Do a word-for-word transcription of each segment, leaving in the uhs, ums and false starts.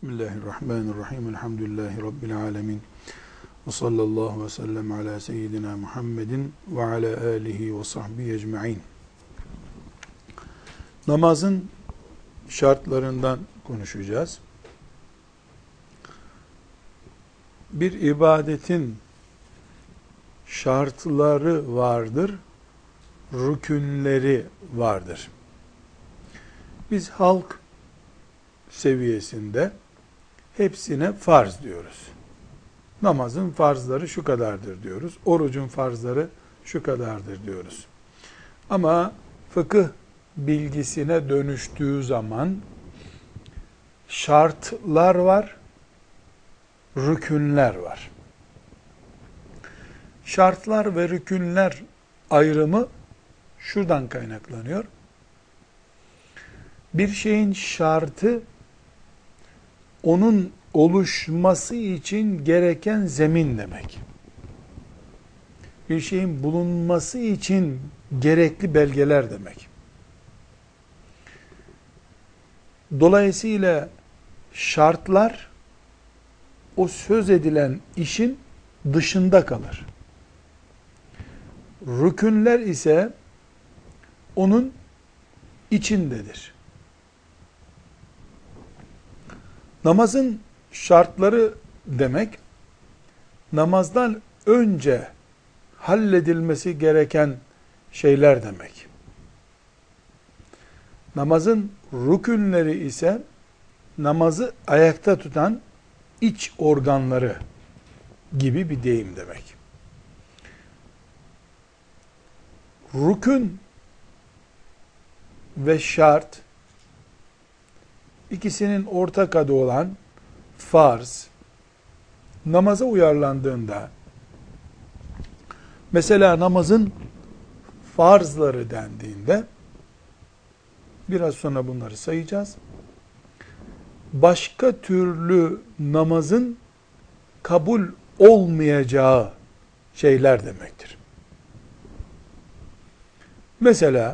Bismillahirrahmanirrahim. Elhamdülillahi Rabbil alemin. Ve sallallahu ve sellem ala seyyidina Muhammedin ve ala alihi ve sahbihi ecma'in. Namazın şartlarından konuşacağız. Bir ibadetin şartları vardır, rükünleri vardır. Biz halk seviyesinde hepsine farz diyoruz. Namazın farzları şu kadardır diyoruz. Orucun farzları şu kadardır diyoruz. Ama fıkıh bilgisine dönüştüğü zaman şartlar var, rükünler var. Şartlar ve rükünler ayrımı şuradan kaynaklanıyor. Bir şeyin şartı, onun oluşması için gereken zemin demek. Bir şeyin bulunması için gerekli belgeler demek. Dolayısıyla şartlar o söz edilen işin dışında kalır. Rükünler ise onun içindedir. Namazın şartları demek, namazdan önce halledilmesi gereken şeyler demek. Namazın rükünleri ise namazı ayakta tutan iç organları gibi bir deyim demek. Rükün ve şart, İkisinin ortak adı olan farz, namaza uyarlandığında, mesela namazın farzları dendiğinde, biraz sonra bunları sayacağız, başka türlü namazın kabul olmayacağı şeyler demektir. Mesela,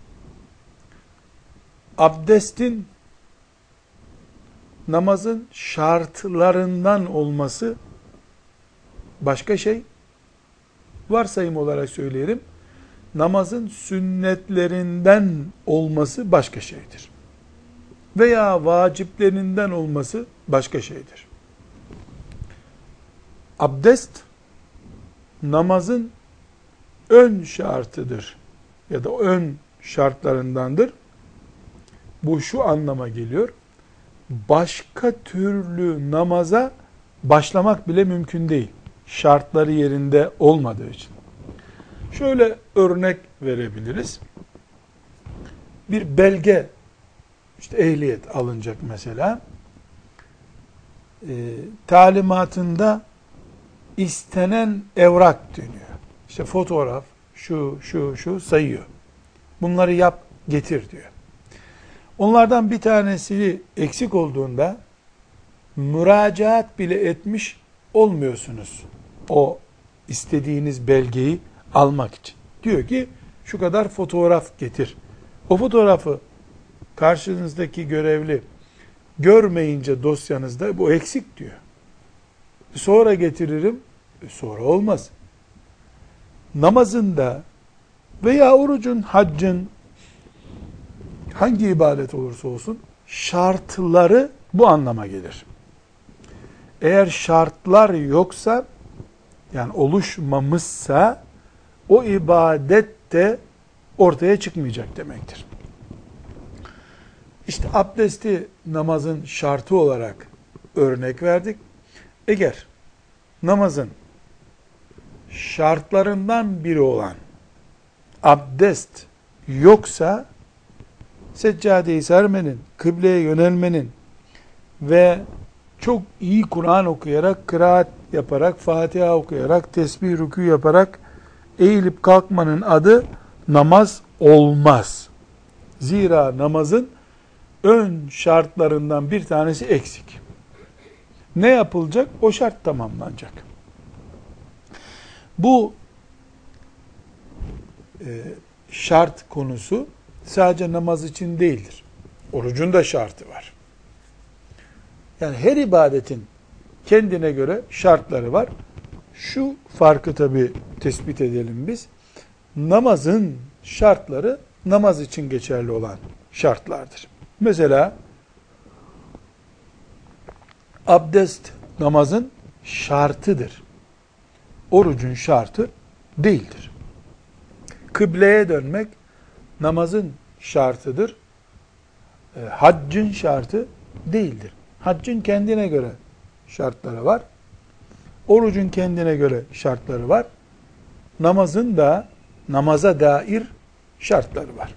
abdestin namazın şartlarından olması başka şey. Varsayım olarak söyleyelim. Namazın sünnetlerinden olması başka şeydir. Veya vaciplerinden olması başka şeydir. Abdest namazın ön şartıdır ya da ön şartlarındandır. Bu şu anlama geliyor. Başka türlü namaza başlamak bile mümkün değil. Şartları yerinde olmadığı için. Şöyle örnek verebiliriz. Bir belge, işte ehliyet alınacak mesela. E, talimatında istenen evrak deniyor. İşte fotoğraf, şu, şu, şu sayıyor. Bunları yap, getir diyor. Onlardan bir tanesi eksik olduğunda müracaat bile etmiş olmuyorsunuz o istediğiniz belgeyi almak için. Diyor ki şu kadar fotoğraf getir. O fotoğrafı karşınızdaki görevli görmeyince dosyanızda bu eksik diyor. Sonra getiririm. Sonra olmaz. Namazında veya orucun, haccın, hangi ibadet olursa olsun şartları bu anlama gelir. Eğer şartlar yoksa, yani oluşmamışsa o ibadet de ortaya çıkmayacak demektir. İşte abdesti namazın şartı olarak örnek verdik. Eğer namazın şartlarından biri olan abdest yoksa seccadeyi sermenin, kıbleye yönelmenin ve çok iyi Kur'an okuyarak, kıraat yaparak, Fatiha okuyarak, tesbih rükû yaparak eğilip kalkmanın adı namaz olmaz. Zira namazın ön şartlarından bir tanesi eksik. Ne yapılacak? O şart tamamlanacak. Bu e, şart konusu sadece namaz için değildir. Orucun da şartı var. Yani her ibadetin kendine göre şartları var. Şu farkı tabi tespit edelim biz. Namazın şartları namaz için geçerli olan şartlardır. Mesela abdest namazın şartıdır. Orucun şartı değildir. Kıbleye dönmek namazın şartıdır. E, haccın şartı değildir. Haccın kendine göre şartları var. Orucun kendine göre şartları var. Namazın da namaza dair şartları var.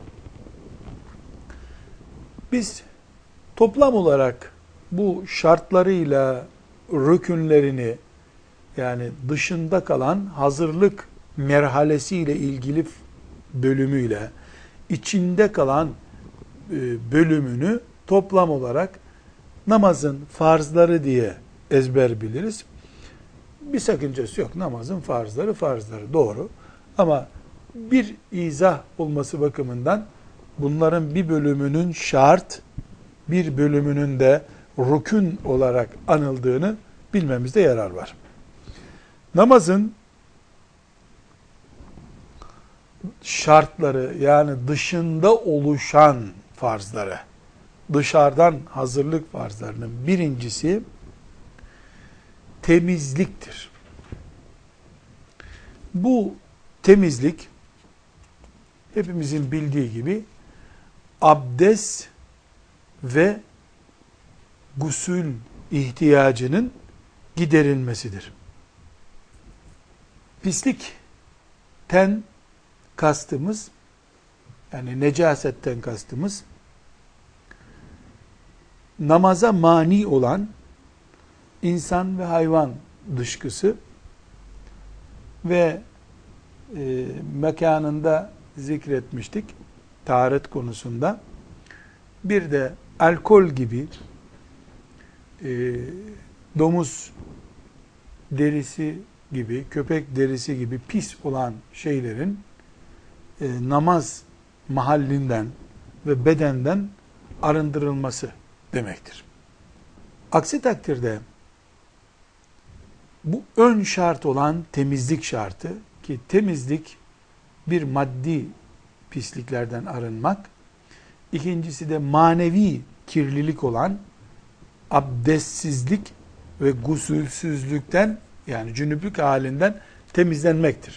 Biz toplam olarak bu şartlarıyla rükünlerini, yani dışında kalan hazırlık merhalesiyle ilgili bölümüyle içinde kalan bölümünü toplam olarak namazın farzları diye ezber biliriz. Bir sakıncası yok. Namazın farzları farzları doğru. Ama bir izah olması bakımından bunların bir bölümünün şart, bir bölümünün de rükün olarak anıldığını bilmemizde yarar var. Namazın şartları, yani dışında oluşan farzları, dışarıdan hazırlık farzlarının birincisi temizliktir. Bu temizlik hepimizin bildiği gibi abdest ve gusül ihtiyacının giderilmesidir. Pislikten kastımız, yani necasetten kastımız, namaza mani olan insan ve hayvan dışkısı ve e, mekanında zikretmiştik taharet konusunda. Bir de alkol gibi, e, domuz derisi gibi, köpek derisi gibi pis olan şeylerin e, namaz mahallinden ve bedenden arındırılması demektir. Aksi takdirde bu ön şart olan temizlik şartı, ki temizlik bir maddi pisliklerden arınmak, ikincisi de manevi kirlilik olan abdestsizlik ve gusülsüzlükten, yani cünüplük halinden temizlenmektir.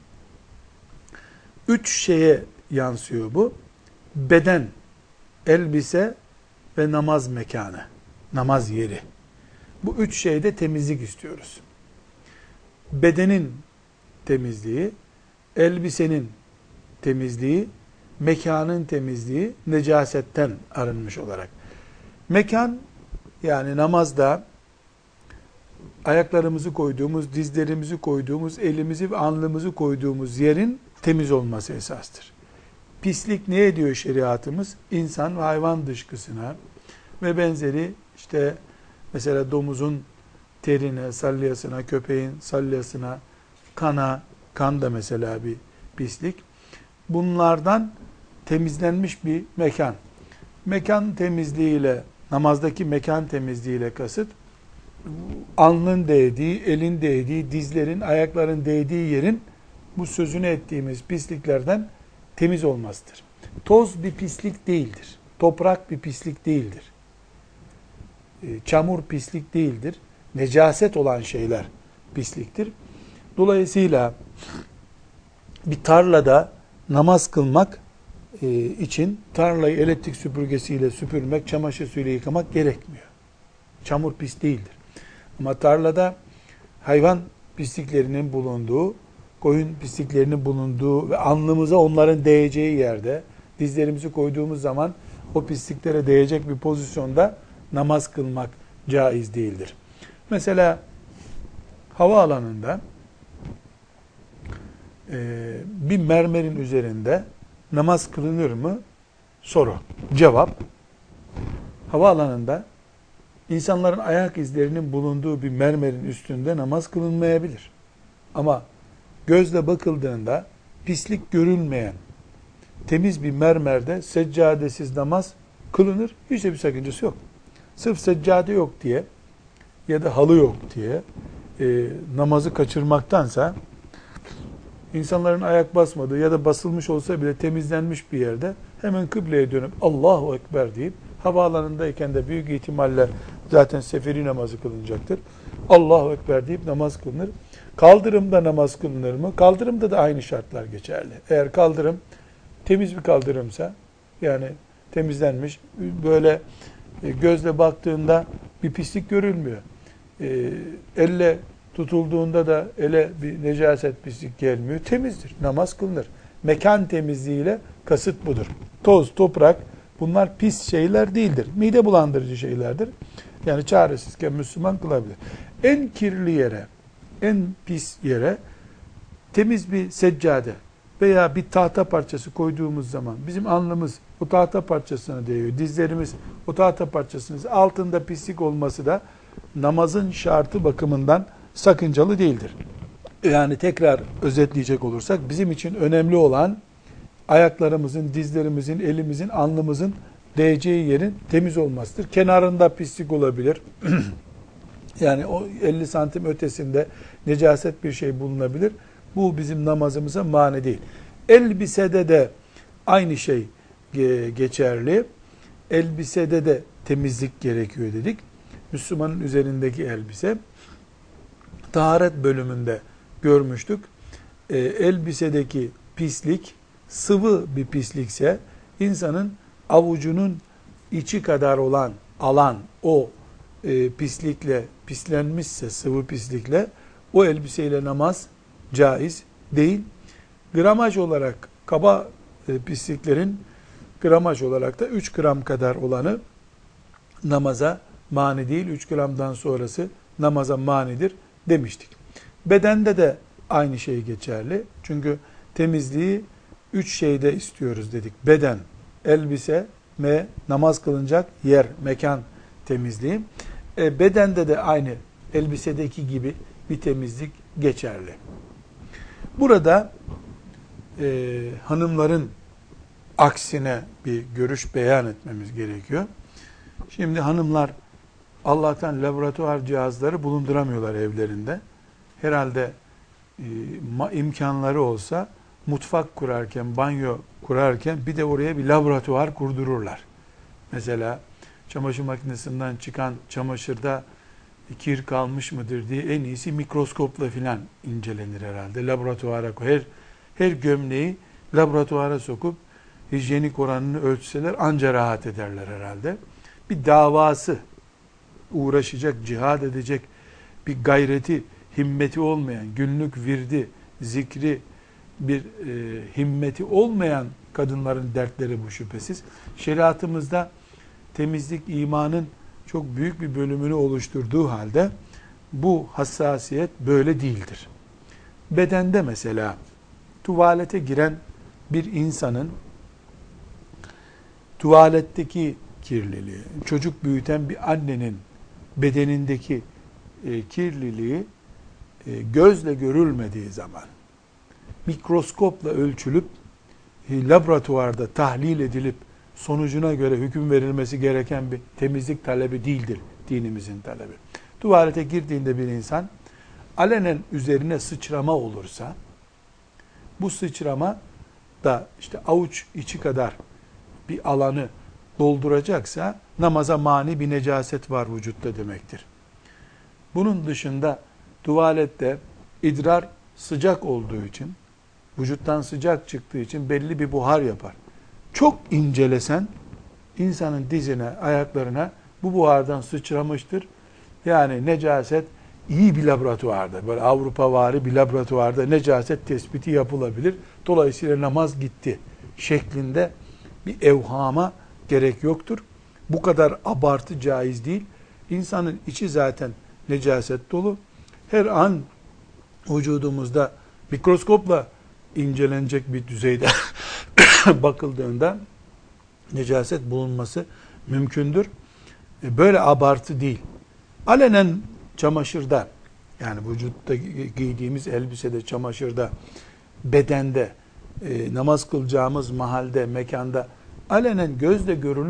Üç şeye yansıyor bu. Beden, elbise ve namaz mekanı, namaz yeri. Bu üç şeyde temizlik istiyoruz. Bedenin temizliği, elbisenin temizliği, mekanın temizliği, necasetten arınmış olarak. Mekan, yani namazda ayaklarımızı koyduğumuz, dizlerimizi koyduğumuz, elimizi ve alnımızı koyduğumuz yerin temiz olması esastır. Pislik ne ediyor şeriatımız? İnsan ve hayvan dışkısına ve benzeri, işte mesela domuzun terine, salyasına, köpeğin salyasına, kana, kan da mesela bir pislik. Bunlardan temizlenmiş bir mekan. Mekan temizliğiyle, namazdaki mekan temizliğiyle kasıt, alnın değdiği, elin değdiği, dizlerin, ayakların değdiği yerin bu sözünü ettiğimiz pisliklerden temiz olmasıdır. Toz bir pislik değildir. Toprak bir pislik değildir. Çamur pislik değildir. Necaset olan şeyler pisliktir. Dolayısıyla bir tarlada namaz kılmak için tarlayı elektrik süpürgesiyle süpürmek, çamaşır suyuyla yıkamak gerekmiyor. Çamur pis değildir. Ama tarlada hayvan pisliklerinin bulunduğu, koyun pisliklerinin bulunduğu ve alnımıza onların değeceği yerde, dizlerimizi koyduğumuz zaman o pisliklere değecek bir pozisyonda namaz kılmak caiz değildir. Mesela havaalanında e, bir mermerin üzerinde namaz kılınır mı? Soru. Cevap: havaalanında insanların ayak izlerinin bulunduğu bir mermerin üstünde namaz kılınmayabilir. Ama gözle bakıldığında pislik görülmeyen, temiz bir mermerde seccadesiz namaz kılınır. Hiç de bir sakıncası yok. Sırf seccade yok diye ya da halı yok diye e, namazı kaçırmaktansa, insanların ayak basmadığı ya da basılmış olsa bile temizlenmiş bir yerde hemen kıbleye dönüp Allahu Ekber deyip, havaalanındayken de büyük ihtimalle zaten seferi namazı kılınacaktır, Allahu Ekber deyip namaz kılınır. Kaldırımda namaz kılınır mı? Kaldırımda da aynı şartlar geçerli. Eğer kaldırım temiz bir kaldırımsa, yani temizlenmiş, böyle gözle baktığında bir pislik görülmüyor. E, elle tutulduğunda da ele bir necaset, pislik gelmiyor. Temizdir. Namaz kılınır. Mekan temizliğiyle kasıt budur. Toz, toprak, bunlar pis şeyler değildir. Mide bulandırıcı şeylerdir. Yani çaresizken Müslüman kılabilir. En kirli yere, en pis yere temiz bir seccade veya bir tahta parçası koyduğumuz zaman bizim alnımız o tahta parçasına değiyor. Dizlerimiz o tahta parçasının altında pislik olması da namazın şartı bakımından sakıncalı değildir. Yani tekrar özetleyecek olursak, bizim için önemli olan ayaklarımızın, dizlerimizin, elimizin, alnımızın değeceği yerin temiz olmasıdır. Kenarında pislik olabilir. Yani o elli santim ötesinde necaset bir şey bulunabilir. Bu bizim namazımıza mani değil. Elbisede de aynı şey geçerli. Elbisede de temizlik gerekiyor dedik. Müslümanın üzerindeki elbise, taharet bölümünde görmüştük. E, elbisedeki pislik sıvı bir pislikse, insanın avucunun içi kadar olan alan o e, pislikle pislenmişse, sıvı pislikle, o elbiseyle namaz caiz değil. Gramaj olarak kaba e, pisliklerin gramaj olarak da üç gram kadar olanı namaza mani değil. üç gramdan sonrası namaza manidir demiştik. Bedende de aynı şey geçerli. Çünkü temizliği üç şeyde istiyoruz dedik. Beden, elbise ve namaz kılınacak yer, mekan temizliği. E, bedende de aynı elbisedeki gibi bir temizlik geçerli. Burada e, hanımların aksine bir görüş beyan etmemiz gerekiyor. Şimdi hanımlar Allah'tan laboratuvar cihazları bulunduramıyorlar evlerinde. Herhalde e, imkanları olsa mutfak kurarken, banyo kurarken bir de oraya bir laboratuvar kurdururlar. Mesela çamaşır makinesinden çıkan çamaşırda kir kalmış mıdır diye en iyisi mikroskopla filan incelenir herhalde. Laboratuvara koy. Her, her gömleği laboratuvara sokup hijyenik oranını ölçseler anca rahat ederler herhalde. Bir davası, uğraşacak, cihad edecek bir gayreti, himmeti olmayan, günlük virdi, zikri, bir e, himmeti olmayan kadınların dertleri bu şüphesiz. Şeriatımızda temizlik imanın çok büyük bir bölümünü oluşturduğu halde bu hassasiyet böyle değildir. Bedende mesela tuvalete giren bir insanın tuvaletteki kirliliği, çocuk büyüten bir annenin bedenindeki e, kirliliği e, gözle görülmediği zaman, mikroskopla ölçülüp e, laboratuvarda tahlil edilip sonucuna göre hüküm verilmesi gereken bir temizlik talebi değildir dinimizin talebi. Tuvalete girdiğinde bir insan alenen üzerine sıçrama olursa, bu sıçrama da işte avuç içi kadar bir alanı dolduracaksa namaza mani bir necaset var vücutta demektir. Bunun dışında tuvalette idrar sıcak olduğu için, vücuttan sıcak çıktığı için belli bir buhar yapar. Çok incelesen insanın dizine, ayaklarına bu buhardan sıçramıştır. Yani necaset iyi bir laboratuvarda, böyle Avrupavari bir laboratuvarda necaset tespiti yapılabilir. Dolayısıyla namaz gitti şeklinde bir evhama gerek yoktur. Bu kadar abartı caiz değil. İnsanın içi zaten necaset dolu. Her an vücudumuzda mikroskopla incelenecek bir düzeyde bakıldığında necaset bulunması mümkündür. Böyle abartı değil. Alenen çamaşırda, yani vücutta giydiğimiz elbisede, çamaşırda, bedende, e, namaz kılacağımız mahalde, mekanda alenen gözle görülür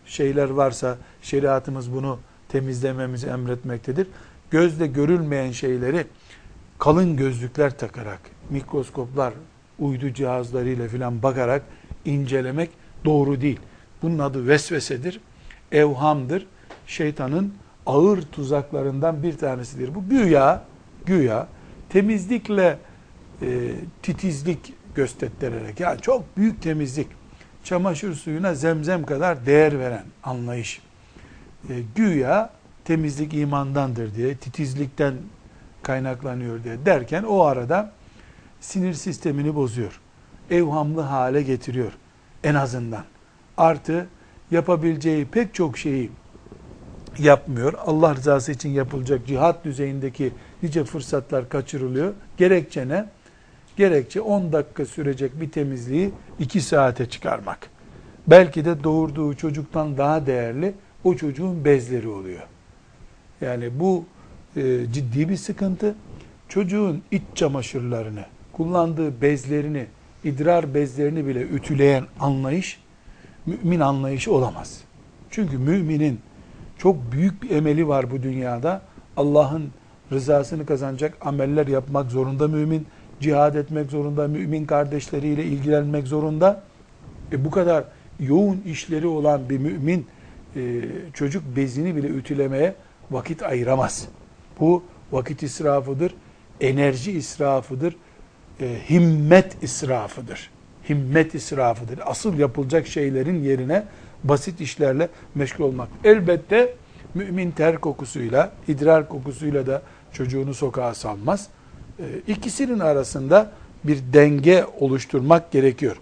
şeyler varsa şeriatımız bunu temizlememizi emretmektedir. Gözle görülmeyen şeyleri kalın gözlükler takarak, mikroskoplar, uydu cihazlarıyla filan bakarak incelemek doğru değil. Bunun adı vesvesedir, evhamdır. Şeytanın ağır tuzaklarından bir tanesidir. Bu güya, güya temizlikle e, titizlik göstererek, yani çok büyük temizlik, çamaşır suyuna zemzem kadar değer veren anlayış. E, güya temizlik imandandır diye, titizlikten kaynaklanıyor diye derken o arada sinir sistemini bozuyor. Evhamlı hale getiriyor en azından. Artı yapabileceği pek çok şeyi yapmıyor. Allah rızası için yapılacak cihat düzeyindeki nice fırsatlar kaçırılıyor. Gerekçe ne? Gerekçe on dakika sürecek bir temizliği iki saate çıkarmak. Belki de doğurduğu çocuktan daha değerli o çocuğun bezleri oluyor. Yani bu e, ciddi bir sıkıntı. Çocuğun iç çamaşırlarını, kullandığı bezlerini, idrar bezlerini bile ütüleyen anlayış, mümin anlayışı olamaz. Çünkü müminin çok büyük bir emeli var bu dünyada. Allah'ın rızasını kazanacak ameller yapmak zorunda mümin. Cihad etmek zorunda, mümin kardeşleriyle ilgilenmek zorunda. E bu kadar yoğun işleri olan bir mümin e, çocuk bezini bile ütülemeye vakit ayıramaz. Bu vakit israfıdır, enerji israfıdır, e, himmet israfıdır. Himmet israfıdır. Asıl yapılacak şeylerin yerine basit işlerle meşgul olmak. Elbette mümin ter kokusuyla, idrar kokusuyla da çocuğunu sokağa salmaz. E, ikisinin arasında bir denge oluşturmak gerekiyor.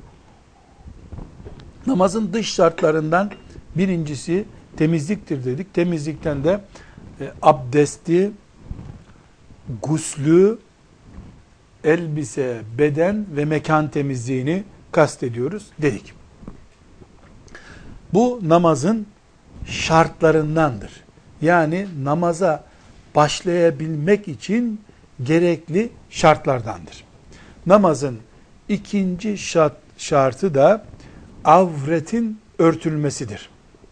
Namazın dış şartlarından birincisi temizliktir dedik. Temizlikten de e, abdesti, guslü, elbise, beden ve mekan temizliğini kastediyoruz dedik. Bu namazın şartlarındandır. Yani namaza başlayabilmek için gerekli şartlardandır. Namazın ikinci şart, şartı da avretin örtülmesidir.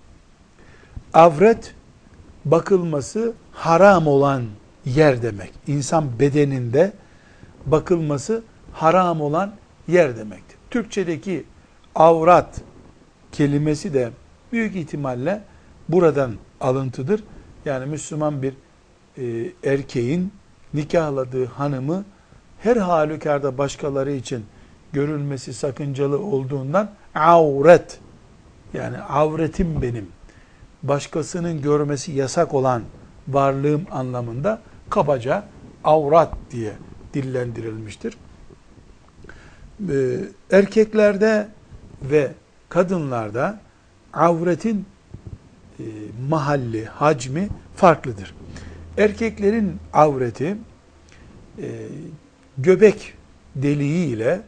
Avret, bakılması haram olan yer demek. İnsan bedeninde bakılması haram olan yer demektir. Türkçedeki avrat kelimesi de büyük ihtimalle buradan alıntıdır. Yani Müslüman bir e, erkeğin nikahladığı hanımı her halükarda başkaları için görülmesi sakıncalı olduğundan avret, yani avretim benim, başkasının görmesi yasak olan varlığım anlamında kabaca avrat diye dillendirilmiştir. Ee, erkeklerde ve kadınlarda avretin e, mahalli, hacmi farklıdır. Erkeklerin avreti e, göbek deliği ile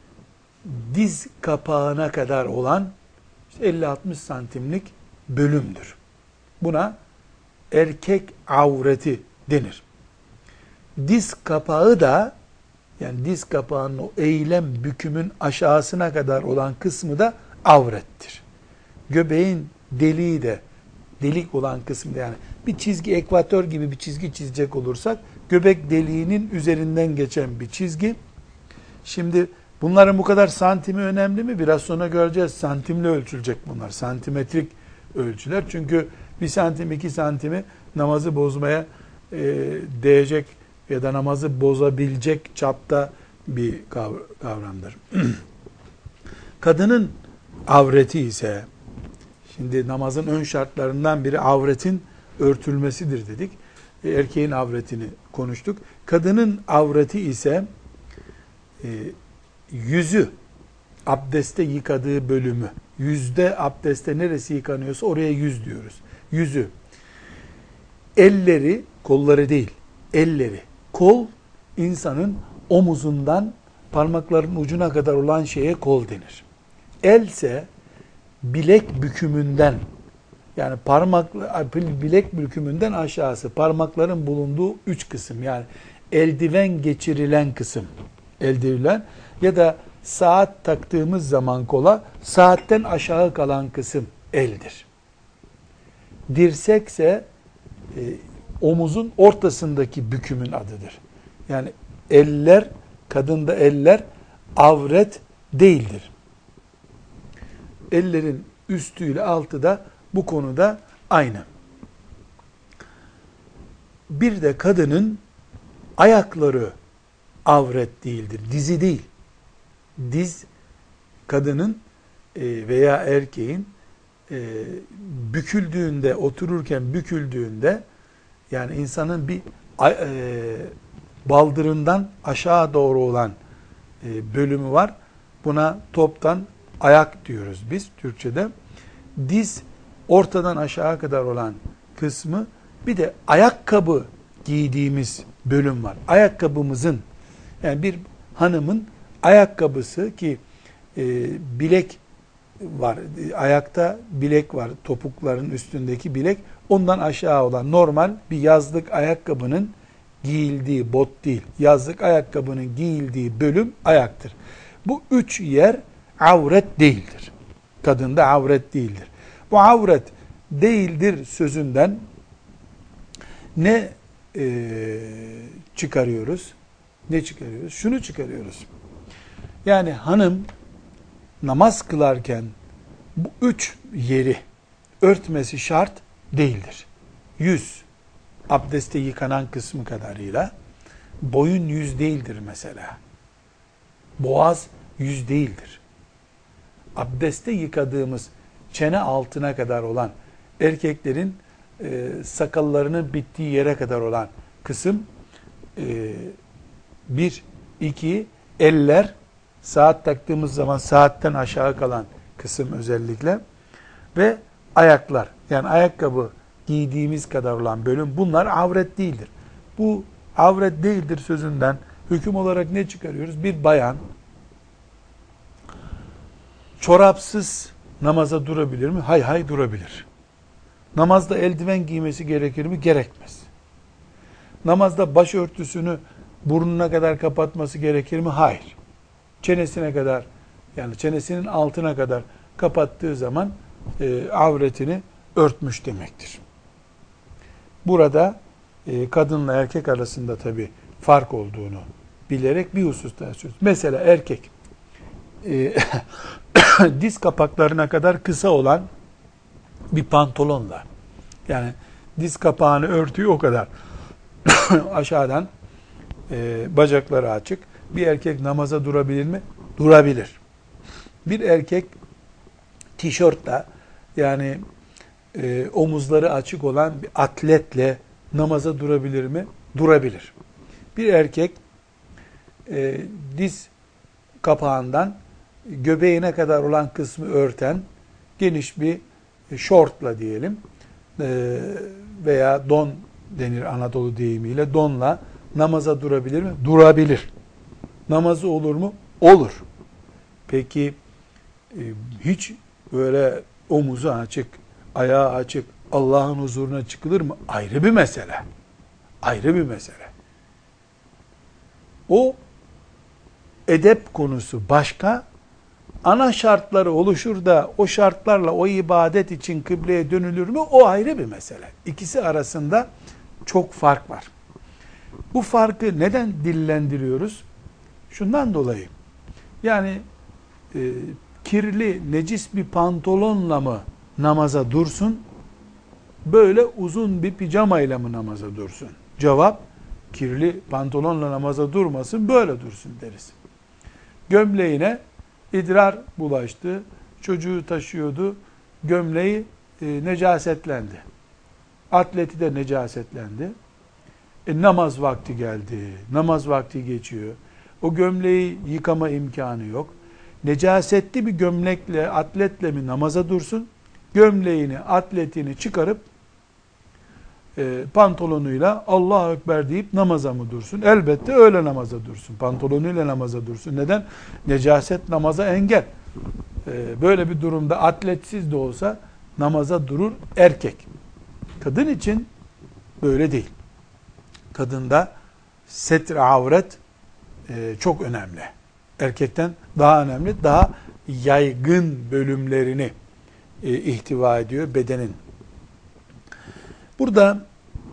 diz kapağına kadar olan elli altmış santimlik bölümdür. Buna erkek avreti denir. Diz kapağı da, yani diz kapağının o eğilem bükümün aşağısına kadar olan kısmı da avrettir. Göbeğin deliği de, delik olan kısmı da, yani bir çizgi, ekvator gibi bir çizgi çizecek olursak göbek deliğinin üzerinden geçen bir çizgi. Şimdi bunların bu kadar santimi önemli mi? Biraz sonra göreceğiz. Santimle ölçülecek bunlar. Santimetrik ölçüler. Çünkü bir santim, iki santimi namazı bozmaya e, değecek ya da namazı bozabilecek çapta bir kavramdır. Kadının avreti ise, şimdi namazın ön şartlarından biri avretin örtülmesidir dedik. E, erkeğin avretini konuştuk. Kadının avreti ise e, yüzü, abdeste yıkadığı bölümü, yüzde abdeste neresi yıkanıyorsa oraya yüz diyoruz. Yüzü, elleri, kolları değil, elleri. Kol, insanın omuzundan parmakların ucuna kadar olan şeye kol denir. Else, bilek bükümünden, yani parmak, bilek bükümünden aşağısı, parmakların bulunduğu üç kısım, yani eldiven geçirilen kısım, eldiven ya da saat taktığımız zaman kola, saatten aşağı kalan kısım eldir. Dirsekse e, omuzun ortasındaki bükümün adıdır. Yani eller, kadında eller avret değildir. Ellerin üstüyle altı da bu konuda aynı. Bir de kadının ayakları avret değildir. Dizi değil. Diz kadının e, veya erkeğin e, büküldüğünde, otururken büküldüğünde, yani insanın bir e, baldırından aşağı doğru olan e, bölümü var. Buna toptan ayak diyoruz biz Türkçe'de. Diz ortadan aşağı kadar olan kısmı, bir de ayakkabı giydiğimiz bölüm var. Ayakkabımızın, yani bir hanımın ayakkabısı ki e, bilek var, ayakta bilek var, topukların üstündeki bilek, ondan aşağı olan normal bir yazlık ayakkabının giyildiği, bot değil, yazlık ayakkabının giyildiği bölüm ayaktır. Bu üç yer avret değildir. Kadında avret değildir. Bu avret değildir sözünden ne e, çıkarıyoruz? Ne çıkarıyoruz? Şunu çıkarıyoruz. Yani hanım namaz kılarken bu üç yeri örtmesi şart değildir. Yüz, abdeste yıkanan kısmı kadarıyla, boyun yüz değildir mesela. Boğaz yüz değildir. Abdeste yıkadığımız çene altına kadar olan, erkeklerin e, sakallarının bittiği yere kadar olan kısım e, bir, iki, eller, saat taktığımız zaman saatten aşağı kalan kısım özellikle ve ayaklar, yani ayakkabı giydiğimiz kadar olan bölüm, bunlar avret değildir. Bu avret değildir sözünden hüküm olarak ne çıkarıyoruz? Bir bayan çorapsız namaza durabilir mi? Hay hay durabilir. Namazda eldiven giymesi gerekir mi? Gerekmez. Namazda başörtüsünü burnuna kadar kapatması gerekir mi? Hayır. Çenesine kadar, yani çenesinin altına kadar kapattığı zaman e, avretini örtmüş demektir. Burada e, kadınla erkek arasında tabii fark olduğunu bilerek bir hususta söylüyoruz. Mesela erkek e, diz kapaklarına kadar kısa olan bir pantolonla, yani diz kapağını örtüyor o kadar aşağıdan e, bacakları açık, bir erkek namaza durabilir mi? Durabilir. Bir erkek tişörtle, yani e, omuzları açık olan bir atletle namaza durabilir mi? Durabilir. Bir erkek e, diz kapağından göbeğine kadar olan kısmı örten geniş bir şortla diyelim e, veya don denir Anadolu deyimiyle, donla namaza durabilir mi? Durabilir. Namazı olur mu? Olur. Peki e, hiç böyle omuzu açık, ayağı açık Allah'ın huzuruna çıkılır mı? Ayrı bir mesele. Ayrı bir mesele. O edep konusu başka. Ana şartları oluşur da o şartlarla o ibadet için kıbleye dönülür mü? O ayrı bir mesele. İkisi arasında çok fark var. Bu farkı neden dillendiriyoruz? Şundan dolayı. Yani e, kirli, necis bir pantolonla mı namaza dursun? Böyle uzun bir pijamayla mı namaza dursun? Cevap, kirli pantolonla namaza durmasın, böyle dursun deriz. Gömleğine idrar bulaştı, çocuğu taşıyordu, gömleği e, necasetlendi. Atleti de necasetlendi. E, namaz vakti geldi, namaz vakti geçiyor. O gömleği yıkama imkanı yok. Necasetli bir gömlekle, atletle mi namaza dursun? Gömleğini, atletini çıkarıp e, pantolonuyla Allahu Ekber deyip namaza mı dursun? Elbette öyle namaza dursun. Pantolonuyla namaza dursun. Neden? Necaset namaza engel. E, böyle bir durumda atletsiz de olsa namaza durur erkek. Kadın için böyle değil. Kadında setr avret e, çok önemli. Erkekten daha önemli, daha yaygın bölümlerini e, ihtiva ediyor bedenin. Burada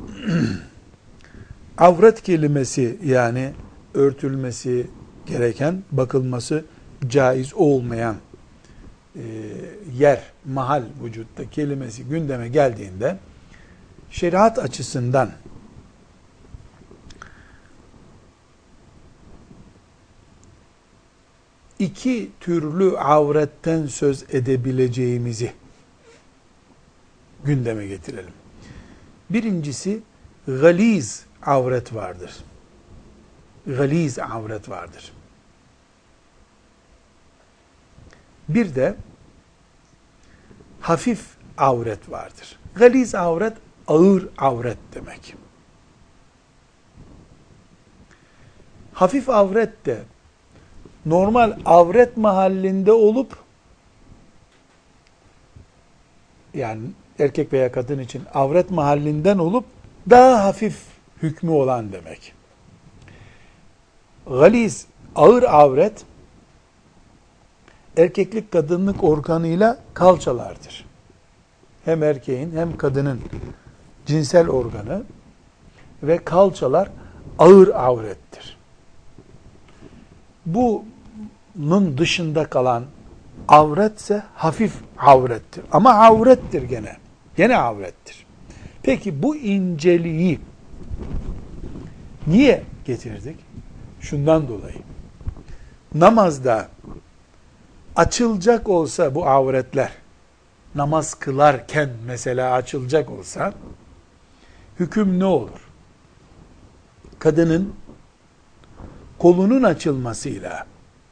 avret kelimesi, yani örtülmesi gereken, bakılması caiz olmayan e, yer, mahal, vücutta kelimesi gündeme geldiğinde şeriat açısından iki türlü avretten söz edebileceğimizi gündeme getirelim. Birincisi, galiz avret vardır. Galiz avret vardır. Bir de hafif avret vardır. Galiz avret, ağır avret demek. Hafif avret de normal avret mahallinde olup, yani erkek veya kadın için avret mahallinden olup daha hafif hükmü olan demek. Galiz, ağır avret, erkeklik kadınlık organıyla kalçalardır. Hem erkeğin hem kadının cinsel organı ve kalçalar ağır avrettir. Bunun dışında kalan avretse hafif avrettir. Ama avrettir gene. Gene avrettir. Peki bu inceliği niye getirdik? Şundan dolayı. Namazda açılacak olsa bu avretler, namaz kılarken mesela açılacak olsa, hüküm ne olur? Kadının kolunun açılmasıyla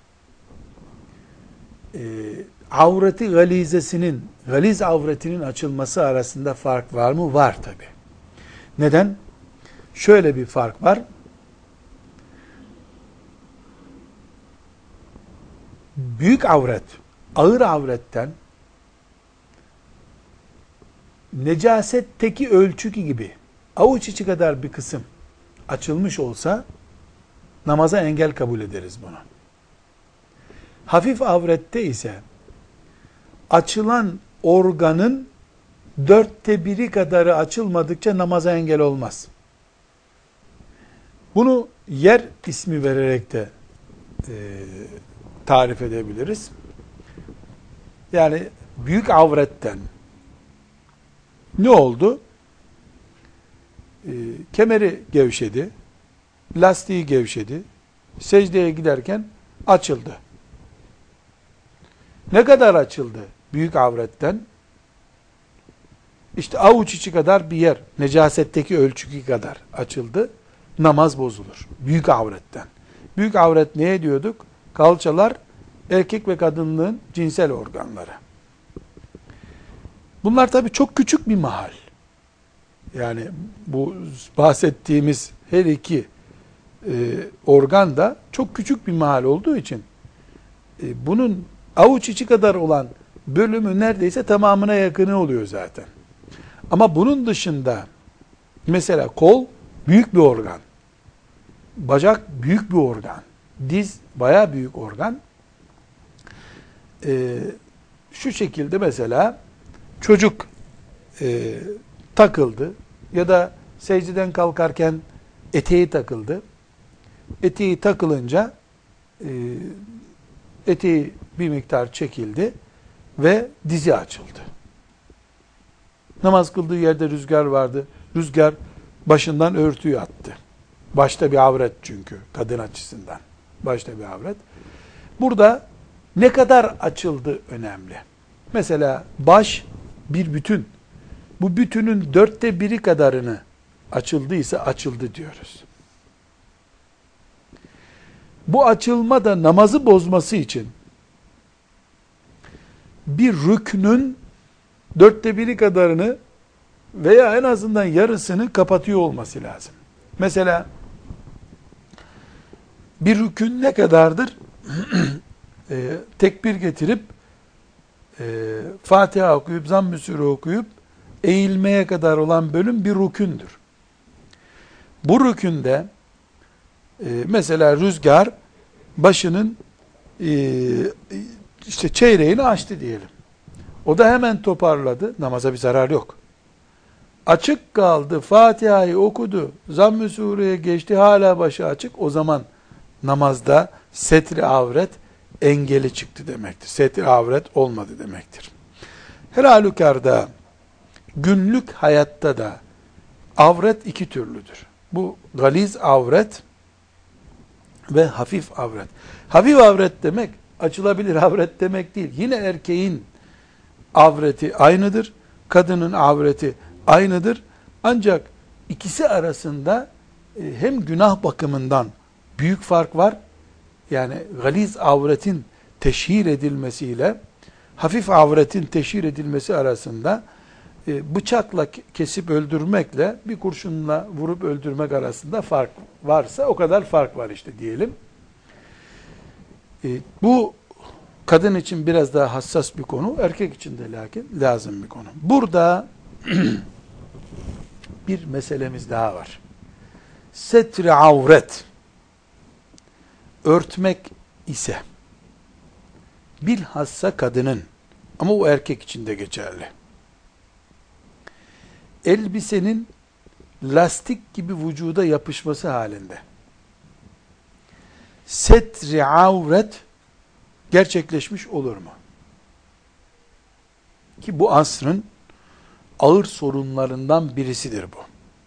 e, avreti galizesinin, galiz avretinin açılması arasında fark var mı? Var tabi. Neden? Şöyle bir fark var. Büyük avret, ağır avretten necasetteki ölçü gibi avuç içi kadar bir kısım açılmış olsa namaza engel kabul ederiz bunu. Hafif avrette ise açılan organın dörtte biri kadarı açılmadıkça namaza engel olmaz. Bunu yer ismi vererek de e, tarif edebiliriz. Yani büyük avretten ne oldu? E, kemeri gevşedi, lastiği gevşedi, secdeye giderken açıldı. Ne kadar açıldı büyük avretten? İşte avuç içi kadar bir yer, necasetteki ölçü kadar açıldı. Namaz bozulur. Büyük avretten. Büyük avret neye diyorduk? Kalçalar, erkek ve kadınlığın cinsel organları. Bunlar tabii çok küçük bir mahal. Yani bu bahsettiğimiz her iki e, organ da çok küçük bir mahal olduğu için e, bunun avuç içi kadar olan bölümü neredeyse tamamına yakını oluyor zaten. Ama bunun dışında mesela kol büyük bir organ. Bacak büyük bir organ. Diz bayağı büyük organ. Ee, şu şekilde mesela çocuk e, takıldı ya da secdeden kalkarken eteği takıldı. Eteği takılınca e, eteği bir miktar çekildi ve dizi açıldı. Namaz kıldığı yerde rüzgar vardı. Rüzgar başından örtüyü attı. Başta bir avret çünkü kadın açısından. Başta bir avret. Burada ne kadar açıldı önemli. Mesela baş bir bütün. Bu bütünün dörtte biri kadarını açıldıysa açıldı diyoruz. Bu açılma da namazı bozması için bir rüknün dörtte biri kadarını veya en azından yarısını kapatıyor olması lazım. Mesela bir rükün ne kadardır? e, tekbir getirip e, Fatiha okuyup, Zamm-ı Sûre okuyup eğilmeye kadar olan bölüm bir rükündür. Bu rükünde e, mesela rüzgar başının e, işte çeyreğini açtı diyelim. O da hemen toparladı. Namaza bir zarar yok. açık kaldı, Fatiha'yı okudu, Zamm-ı Sure'ye geçti, hala başı açık, o zaman namazda setri avret engeli çıktı demektir. Setri avret olmadı demektir. Her halükarda günlük hayatta da avret iki türlüdür. Bu galiz avret ve hafif avret. Hafif avret demek açılabilir avret demek değil. Yine erkeğin avreti aynıdır. Kadının avreti aynıdır. Ancak ikisi arasında hem günah bakımından büyük fark var. Yani galiz avretin teşhir edilmesiyle hafif avretin teşhir edilmesi arasında bıçakla kesip öldürmekle bir kurşunla vurup öldürmek arasında fark varsa o kadar fark var işte diyelim. Bu kadın için biraz daha hassas bir konu, erkek için de lakin lazım bir konu. Burada bir meselemiz daha var. Setri avret örtmek ise bilhassa kadının, ama o erkek için de geçerli, elbisenin lastik gibi vücuda yapışması halinde setri avret gerçekleşmiş olur mu? Ki bu asrın ağır sorunlarından birisidir bu.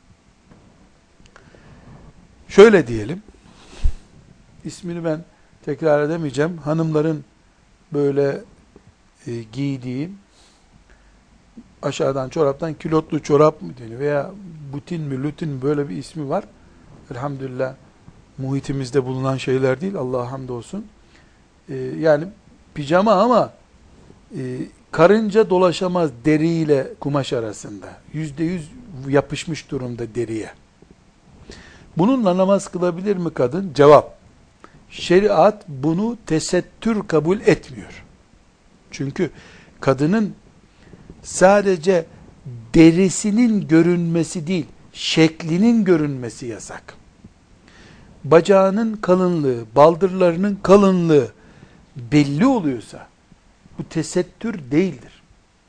Şöyle diyelim, ismini ben tekrar edemeyeceğim, hanımların böyle e, giydiği aşağıdan çoraptan kilotlu çorap mı deniyor veya butin mi lütin mi, böyle bir ismi var. Elhamdülillah muhitimizde bulunan şeyler değil, Allah'a hamdolsun. Ee, yani pijama ama e, karınca dolaşamaz deriyle kumaş arasında. Yüzde yüz yapışmış durumda deriye. Bununla namaz kılabilir mi kadın? Cevap: şeriat bunu tesettür kabul etmiyor. Çünkü kadının sadece derisinin görünmesi değil, şeklinin görünmesi yasak. Bacağının kalınlığı, baldırlarının kalınlığı belli oluyorsa bu tesettür değildir.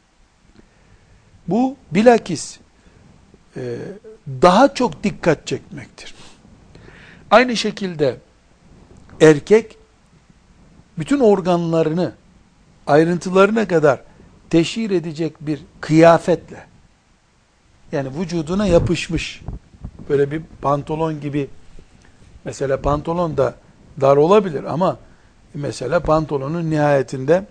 Bu bilakis e, daha çok dikkat çekmektir. Aynı şekilde erkek bütün organlarını ayrıntılarına kadar teşhir edecek bir kıyafetle, yani vücuduna yapışmış böyle bir pantolon gibi, mesela pantolon da dar olabilir ama mesela pantolonun nihayetinde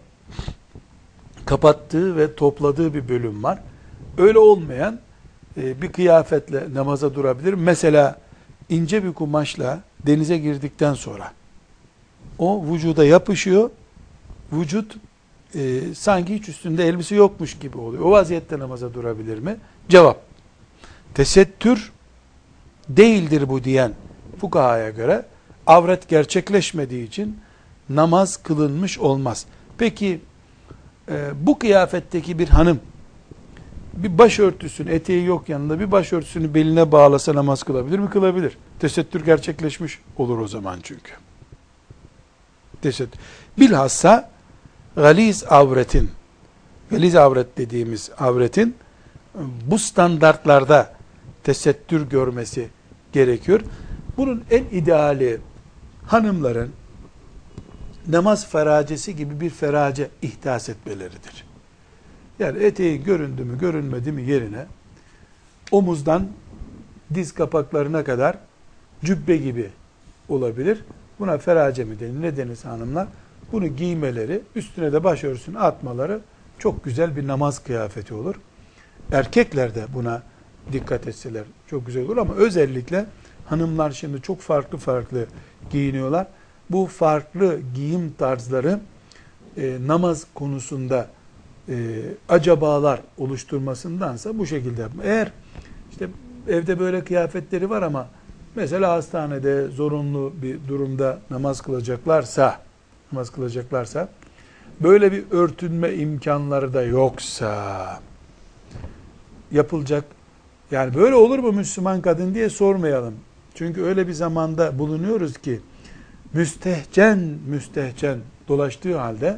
kapattığı ve topladığı bir bölüm var. Öyle olmayan e, bir kıyafetle namaza durabilir. Mesela ince bir kumaşla denize girdikten sonra o vücuda yapışıyor. Vücut e, sanki hiç üstünde elbise yokmuş gibi oluyor. O vaziyette namaza durabilir mi? Cevap: tesettür değildir bu diyen fukahaya göre avret gerçekleşmediği için namaz kılınmış olmaz. Peki e, bu kıyafetteki bir hanım bir başörtüsünü, eteği yok yanında, bir başörtüsünü beline bağlasa namaz kılabilir mi? Kılabilir. Tesettür gerçekleşmiş olur o zaman çünkü. Tesettür. Bilhassa galiz avretin, galiz avret dediğimiz avretin bu standartlarda tesettür görmesi gerekiyor. Bunun en ideali hanımların namaz feracesi gibi bir ferace ihdas etmeleridir. Yani eteğin göründü mü görünmedi mi yerine omuzdan diz kapaklarına kadar cübbe gibi olabilir. Buna ferace mi denir, ne denir hanımlar? Bunu giymeleri, üstüne de başörtüsünü atmaları çok güzel bir namaz kıyafeti olur. Erkekler de buna dikkat etseler çok güzel olur ama özellikle hanımlar şimdi çok farklı farklı giyiniyorlar. Bu farklı giyim tarzları e, namaz konusunda e, acabalar oluşturmasındansa bu şekilde yapma. Eğer işte evde böyle kıyafetleri var ama mesela hastanede zorunlu bir durumda namaz kılacaklarsa, namaz kılacaklarsa, böyle bir örtünme imkanları da yoksa yapılacak. Yani böyle olur mu Müslüman kadın diye sormayalım. Çünkü öyle bir zamanda bulunuyoruz ki müstehcen müstehcen dolaştığı halde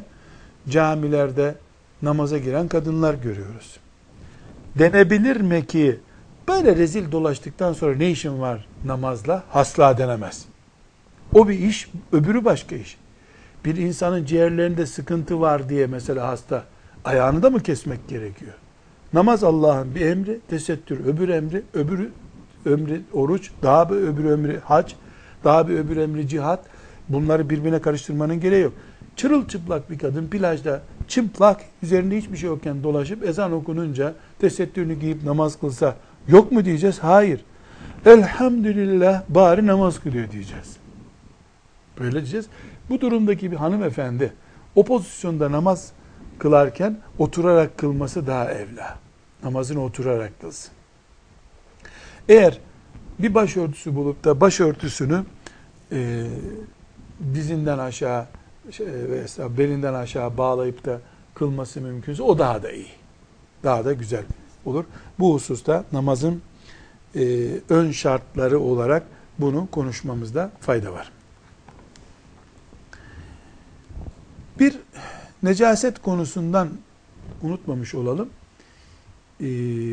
camilerde namaza giren kadınlar görüyoruz. Denebilir mi ki Böyle rezil dolaştıktan sonra ne işin var namazla? Asla denemez. O bir iş, öbürü başka iş. Bir insanın ciğerlerinde sıkıntı var diye mesela hasta, ayağını da mı kesmek gerekiyor? Namaz Allah'ın bir emri, tesettür öbür emri, öbür ömrü oruç, daha bir öbür ömrü hac, daha bir öbür emri cihat. Bunları birbirine karıştırmanın gereği yok. Çırılçıplak bir kadın plajda çıplak, üzerinde hiçbir şey yokken dolaşıp ezan okununca tesettürünü giyip namaz kılsa yok mu diyeceğiz? Hayır. Elhamdülillah bari namaz kılıyor diyeceğiz. Böyle diyeceğiz. Bu durumdaki bir hanımefendi o pozisyonda namaz kılarken oturarak kılması daha evla. Namazını oturarak kılsın. Eğer bir başörtüsü bulup da başörtüsünü e, dizinden aşağı şey, veya belinden aşağı bağlayıp da kılması mümkünse o daha da iyi. Daha da güzel olur. Bu hususta namazın e, ön şartları olarak bunu konuşmamızda fayda var. Bir necaset konusundan unutmamış olalım. Ee,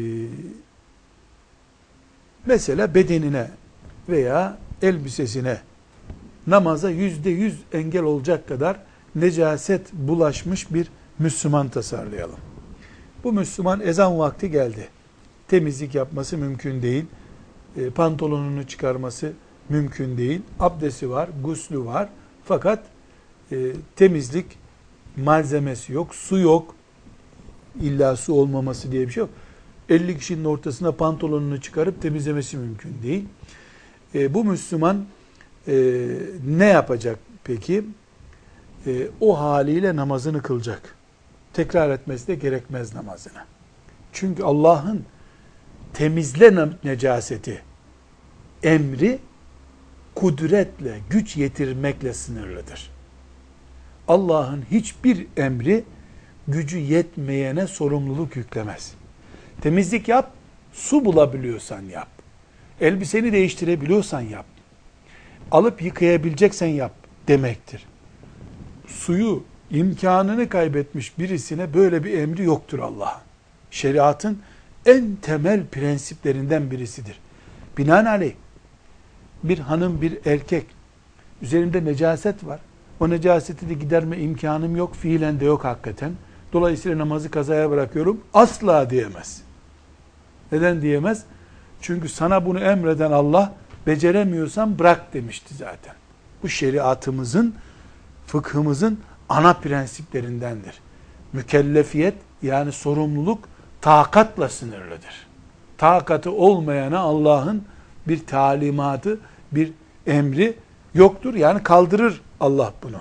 mesela bedenine veya elbisesine namaza yüzde yüz engel olacak kadar necaset bulaşmış bir Müslüman tasarlayalım. Bu Müslüman ezan vakti geldi. Temizlik yapması mümkün değil. E, pantolonunu çıkarması mümkün değil. Abdesti var, guslü var. Fakat e, temizlik malzemesi yok, su yok. İlla su olmaması diye bir şey yok. elli kişinin ortasına pantolonunu çıkarıp temizlemesi mümkün değil. E, bu Müslüman e, ne yapacak peki? E, o haliyle namazını kılacak. Tekrar etmesi de gerekmez namazına. Çünkü Allah'ın temizle necaseti emri kudretle, güç yetirmekle sınırlıdır. Allah'ın hiçbir emri gücü yetmeyene sorumluluk yüklemez. Temizlik yap, su bulabiliyorsan yap. Elbiseni değiştirebiliyorsan yap. Alıp yıkayabileceksen yap demektir. Suyu, imkanını kaybetmiş birisine böyle bir emri yoktur Allah'ın. Şeriatın en temel prensiplerinden birisidir. Binaenaleyh bir hanım, bir erkek üzerinde necaset var. O necaseti de giderme imkanım yok, fiilen de yok hakikaten. Dolayısıyla namazı kazaya bırakıyorum. Asla diyemez. Neden diyemez? Çünkü sana bunu emreden Allah, beceremiyorsan bırak demişti zaten. Bu şeriatımızın, fıkhımızın ana prensiplerindendir. Mükellefiyet yani sorumluluk takatla sınırlıdır. Takatı olmayana Allah'ın bir talimatı, bir emri yoktur. Yani kaldırır Allah bunu.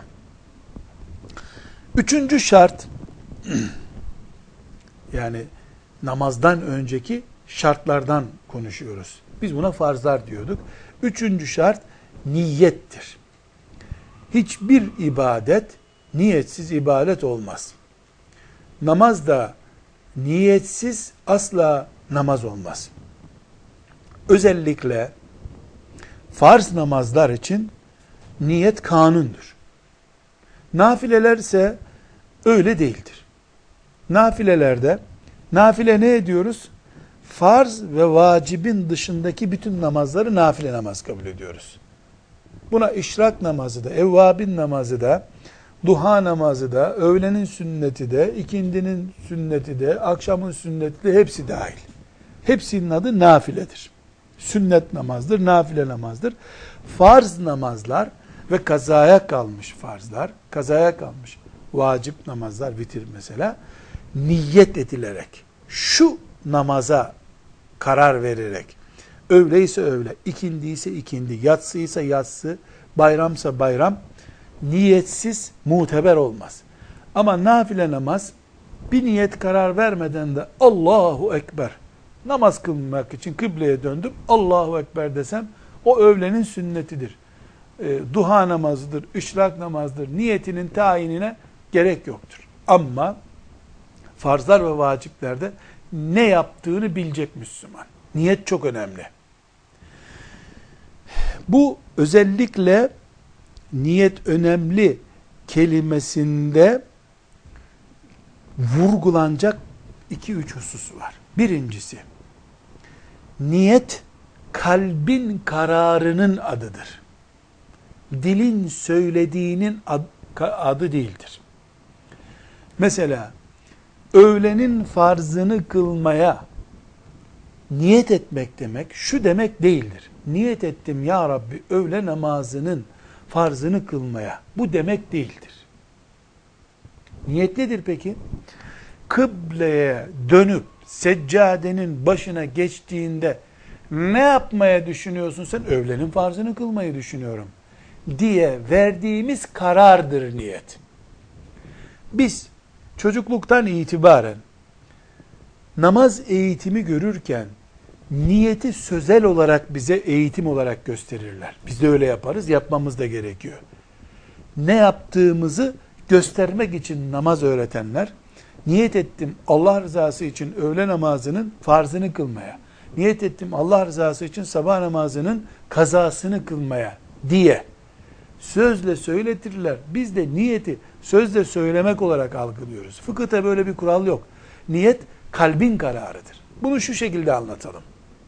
Üçüncü şart, yani namazdan önceki şartlardan konuşuyoruz. Biz buna farzlar diyorduk. Üçüncü şart niyettir. Hiçbir ibadet niyetsiz ibadet olmaz. Namaz da niyetsiz asla namaz olmaz. Özellikle farz namazlar için niyet kanundur. Nafileler ise öyle değildir. Nafilelerde, nafile ne ediyoruz? Farz ve vacibin dışındaki bütün namazları nafile namaz kabul ediyoruz. Buna işrak namazı da, evvabin namazı da, duha namazı da, öğlenin sünneti de, ikindinin sünneti de, akşamın sünneti de hepsi dahil. Hepsinin adı nafiledir. Sünnet namazdır, nafile namazdır. Farz namazlar ve kazaya kalmış farzlar, kazaya kalmış vacip namazlar, vitir mesela, niyet edilerek, şu namaza karar vererek, öğleyse öğle, ikindiyse ikindi, yatsıysa yatsı, bayramsa bayram, niyetsiz muteber olmaz. Ama nafile namaz, bir niyet karar vermeden de Allahu Ekber, namaz kılmak için kıbleye döndüm, Allahu Ekber desem, o öğlenin sünnetidir. E, duha namazıdır, işrak namazdır, niyetinin tayinine gerek yoktur. Ama farzlar ve vaciplerde ne yaptığını bilecek Müslüman. Niyet çok önemli. Bu özellikle niyet önemli kelimesinde vurgulanacak iki üç husus var. Birincisi, Niyet kalbin kararının adıdır. Dilin söylediğinin ad, adı değildir. Mesela öğlenin farzını kılmaya niyet etmek demek şu demek değildir. Niyet ettim ya Rabbi öğle namazının farzını kılmaya. Bu demek değildir. Niyet nedir peki? Kıbleye dönüp seccadenin başına geçtiğinde ne yapmaya düşünüyorsun sen? Öğlenin farzını kılmayı düşünüyorum diye verdiğimiz karardır niyet. Biz çocukluktan itibaren namaz eğitimi görürken niyeti sözel olarak bize eğitim olarak gösterirler. Biz de öyle yaparız, yapmamız da gerekiyor. Ne yaptığımızı göstermek için namaz öğretenler, niyet ettim Allah rızası için öğle namazının farzını kılmaya, niyet ettim Allah rızası için sabah namazının kazasını kılmaya diye sözle söyletirler. Biz de niyeti sözle söylemek olarak algılıyoruz. Fıkıhta böyle bir kural yok. Niyet kalbin kararıdır. Bunu şu şekilde anlatalım.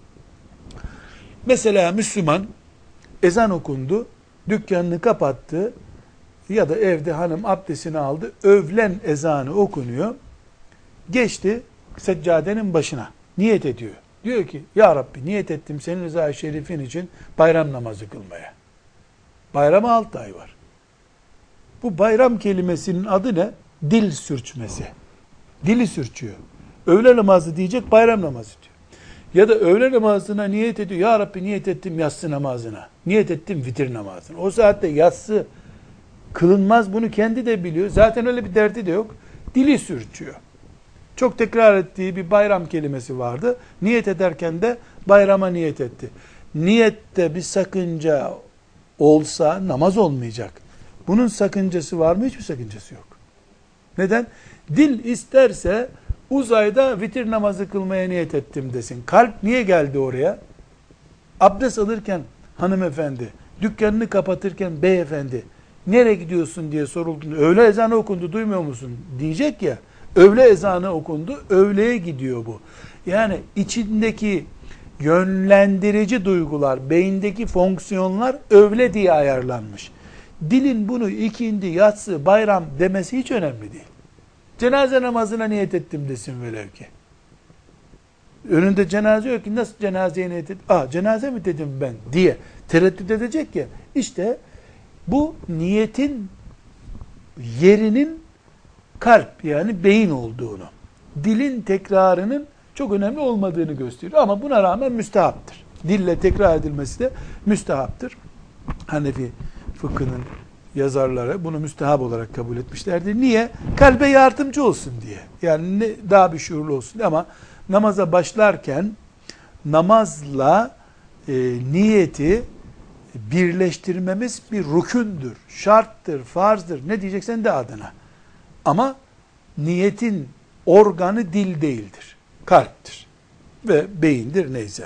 Mesela Müslüman ezan okundu, dükkanını kapattı ya da evde hanım abdestini aldı, öğlen ezanı okunuyor. Geçti seccadenin başına. Niyet ediyor. Diyor ki ya Rabbi niyet ettim senin rıza-i şerifin için bayram namazı kılmaya. Bayrama altı ay var. Bu bayram kelimesinin adı ne? Dil sürçmesi. Dili sürçüyor. Öğle namazı diyecek bayram namazı diyor. Ya da öğle namazına niyet ediyor. Ya Rabbi niyet ettim yatsı namazına. Niyet ettim vitir namazına. O saatte yatsı kılınmaz, bunu kendi de biliyor. Zaten öyle bir derdi de yok. Dili sürçüyor. Çok tekrar ettiği bir bayram kelimesi vardı. Niyet ederken de bayrama niyet etti. Niyette bir sakınca olsa namaz olmayacak. Bunun sakıncası var mı? Hiçbir sakıncası yok. Neden? Dil isterse uzayda vitir namazı kılmaya niyet ettim desin. Kalp niye geldi oraya? Abdest alırken hanımefendi, dükkanını kapatırken beyefendi, nereye gidiyorsun diye sorulduğunda, öğle ezanı okundu duymuyor musun diyecek ya, öğle ezanı okundu, öğleye gidiyor bu. Yani içindeki yönlendirici duygular, beyindeki fonksiyonlar öğle diye ayarlanmış. Dilin bunu ikindi, yatsı, bayram demesi hiç önemli değil. Cenaze namazına niyet ettim desin velev ki. Önünde cenaze yok ki nasıl cenazeye niyet ettim? Aa cenaze mi dedim ben diye tereddüt edecek ya. İşte bu niyetin yerinin kalp yani beyin olduğunu, dilin tekrarının çok önemli olmadığını gösteriyor. Ama buna rağmen müstehaptır. Dille tekrar edilmesi de müstehaptır. Hanefi fıkhının yazarları bunu müstehap olarak kabul etmişlerdir. Niye? Kalbe yardımcı olsun diye. Yani ne, daha bir şuurlu olsun diye. Ama namaza başlarken namazla e, niyeti birleştirmemiz bir rükündür, şarttır, farzdır. Ne diyeceksen de adına. Ama niyetin organı dil değildir. Kalptir ve beyindir neyse.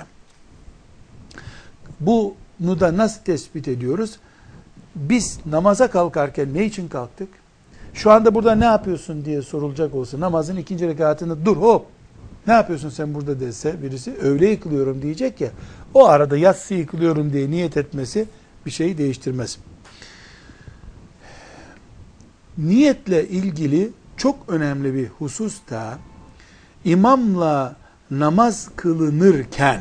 Bunu da nasıl tespit ediyoruz? Biz namaza kalkarken ne için kalktık? Şu anda burada ne yapıyorsun diye sorulacak olsa namazın ikinci rekatında dur hop ne yapıyorsun sen burada dese birisi öğle yıkılıyorum diyecek ya, o arada yatsı yıkılıyorum diye niyet etmesi bir şeyi değiştirmez. Niyetle ilgili çok önemli bir husus da imamla namaz kılınırken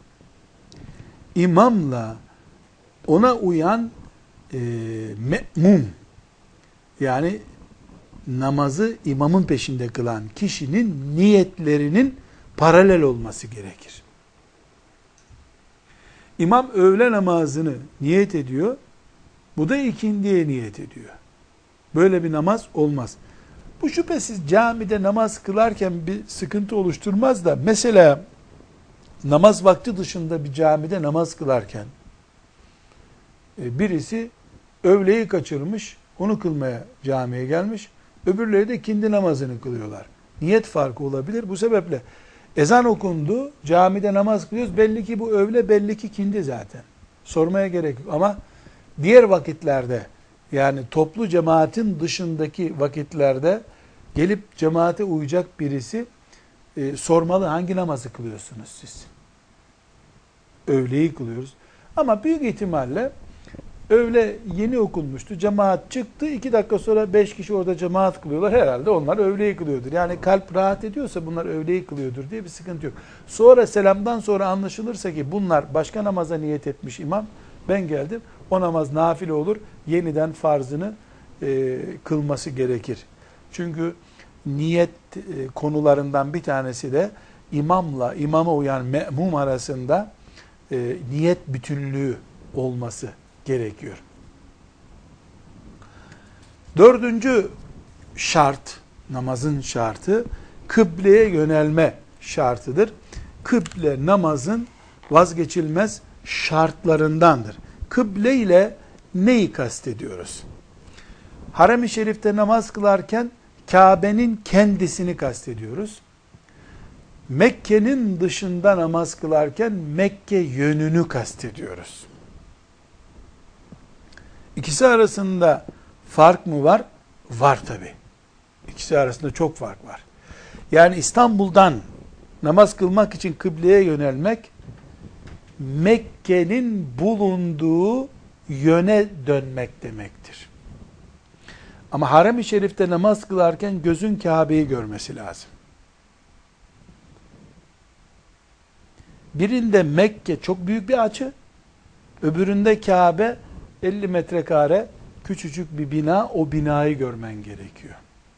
imamla ona uyan e, me'mum yani namazı imamın peşinde kılan kişinin niyetlerinin paralel olması gerekir. İmam öğle namazını niyet ediyor, bu da ikindiye niyet ediyor. Böyle bir namaz olmaz. Bu şüphesiz camide namaz kılarken bir sıkıntı oluşturmaz da, mesela namaz vakti dışında bir camide namaz kılarken birisi öğleyi kaçırmış, onu kılmaya camiye gelmiş, öbürleri de ikindi namazını kılıyorlar. Niyet farkı olabilir. Bu sebeple ezan okundu, camide namaz kılıyoruz, belli ki bu öğle, belli ki ikindi zaten. Sormaya gerek yok. Ama diğer vakitlerde, yani toplu cemaatin dışındaki vakitlerde gelip cemaate uyacak birisi e, sormalı, hangi namazı kılıyorsunuz siz? öğleyi kılıyoruz. Ama büyük ihtimalle öğle yeni okunmuştu. Cemaat çıktı. iki dakika sonra beş kişi orada cemaat kılıyorlar. Herhalde onlar öğleyi kılıyordur. Yani kalp rahat ediyorsa bunlar öğleyi kılıyordur diye bir sıkıntı yok. Sonra selamdan sonra anlaşılırsa ki bunlar başka namaza niyet etmiş imam. Ben geldim. O namaz nafile olur. Yeniden farzını e, kılması gerekir. Çünkü niyet e, konularından bir tanesi de imamla imama uyan me'mum arasında e, niyet bütünlüğü olması gerekiyor. Dördüncü şart, namazın şartı, kıbleye yönelme şartıdır. Kıble namazın vazgeçilmez şartlarındandır. Kıble ile neyi kastediyoruz? Harem-i Şerif'te namaz kılarken Kabe'nin kendisini kastediyoruz. Mekke'nin dışında namaz kılarken Mekke yönünü kastediyoruz. İkisi arasında fark mı var? Var tabi. İkisi arasında çok fark var. Yani İstanbul'dan namaz kılmak için kıbleye yönelmek, Mekke'nin bulunduğu yöne dönmek demektir. Ama Harem-i Şerif'te namaz kılarken gözün Kabe'yi görmesi lazım. Birinde Mekke çok büyük bir açı, öbüründe Kabe elli metrekare küçücük bir bina, o binayı görmen gerekiyor.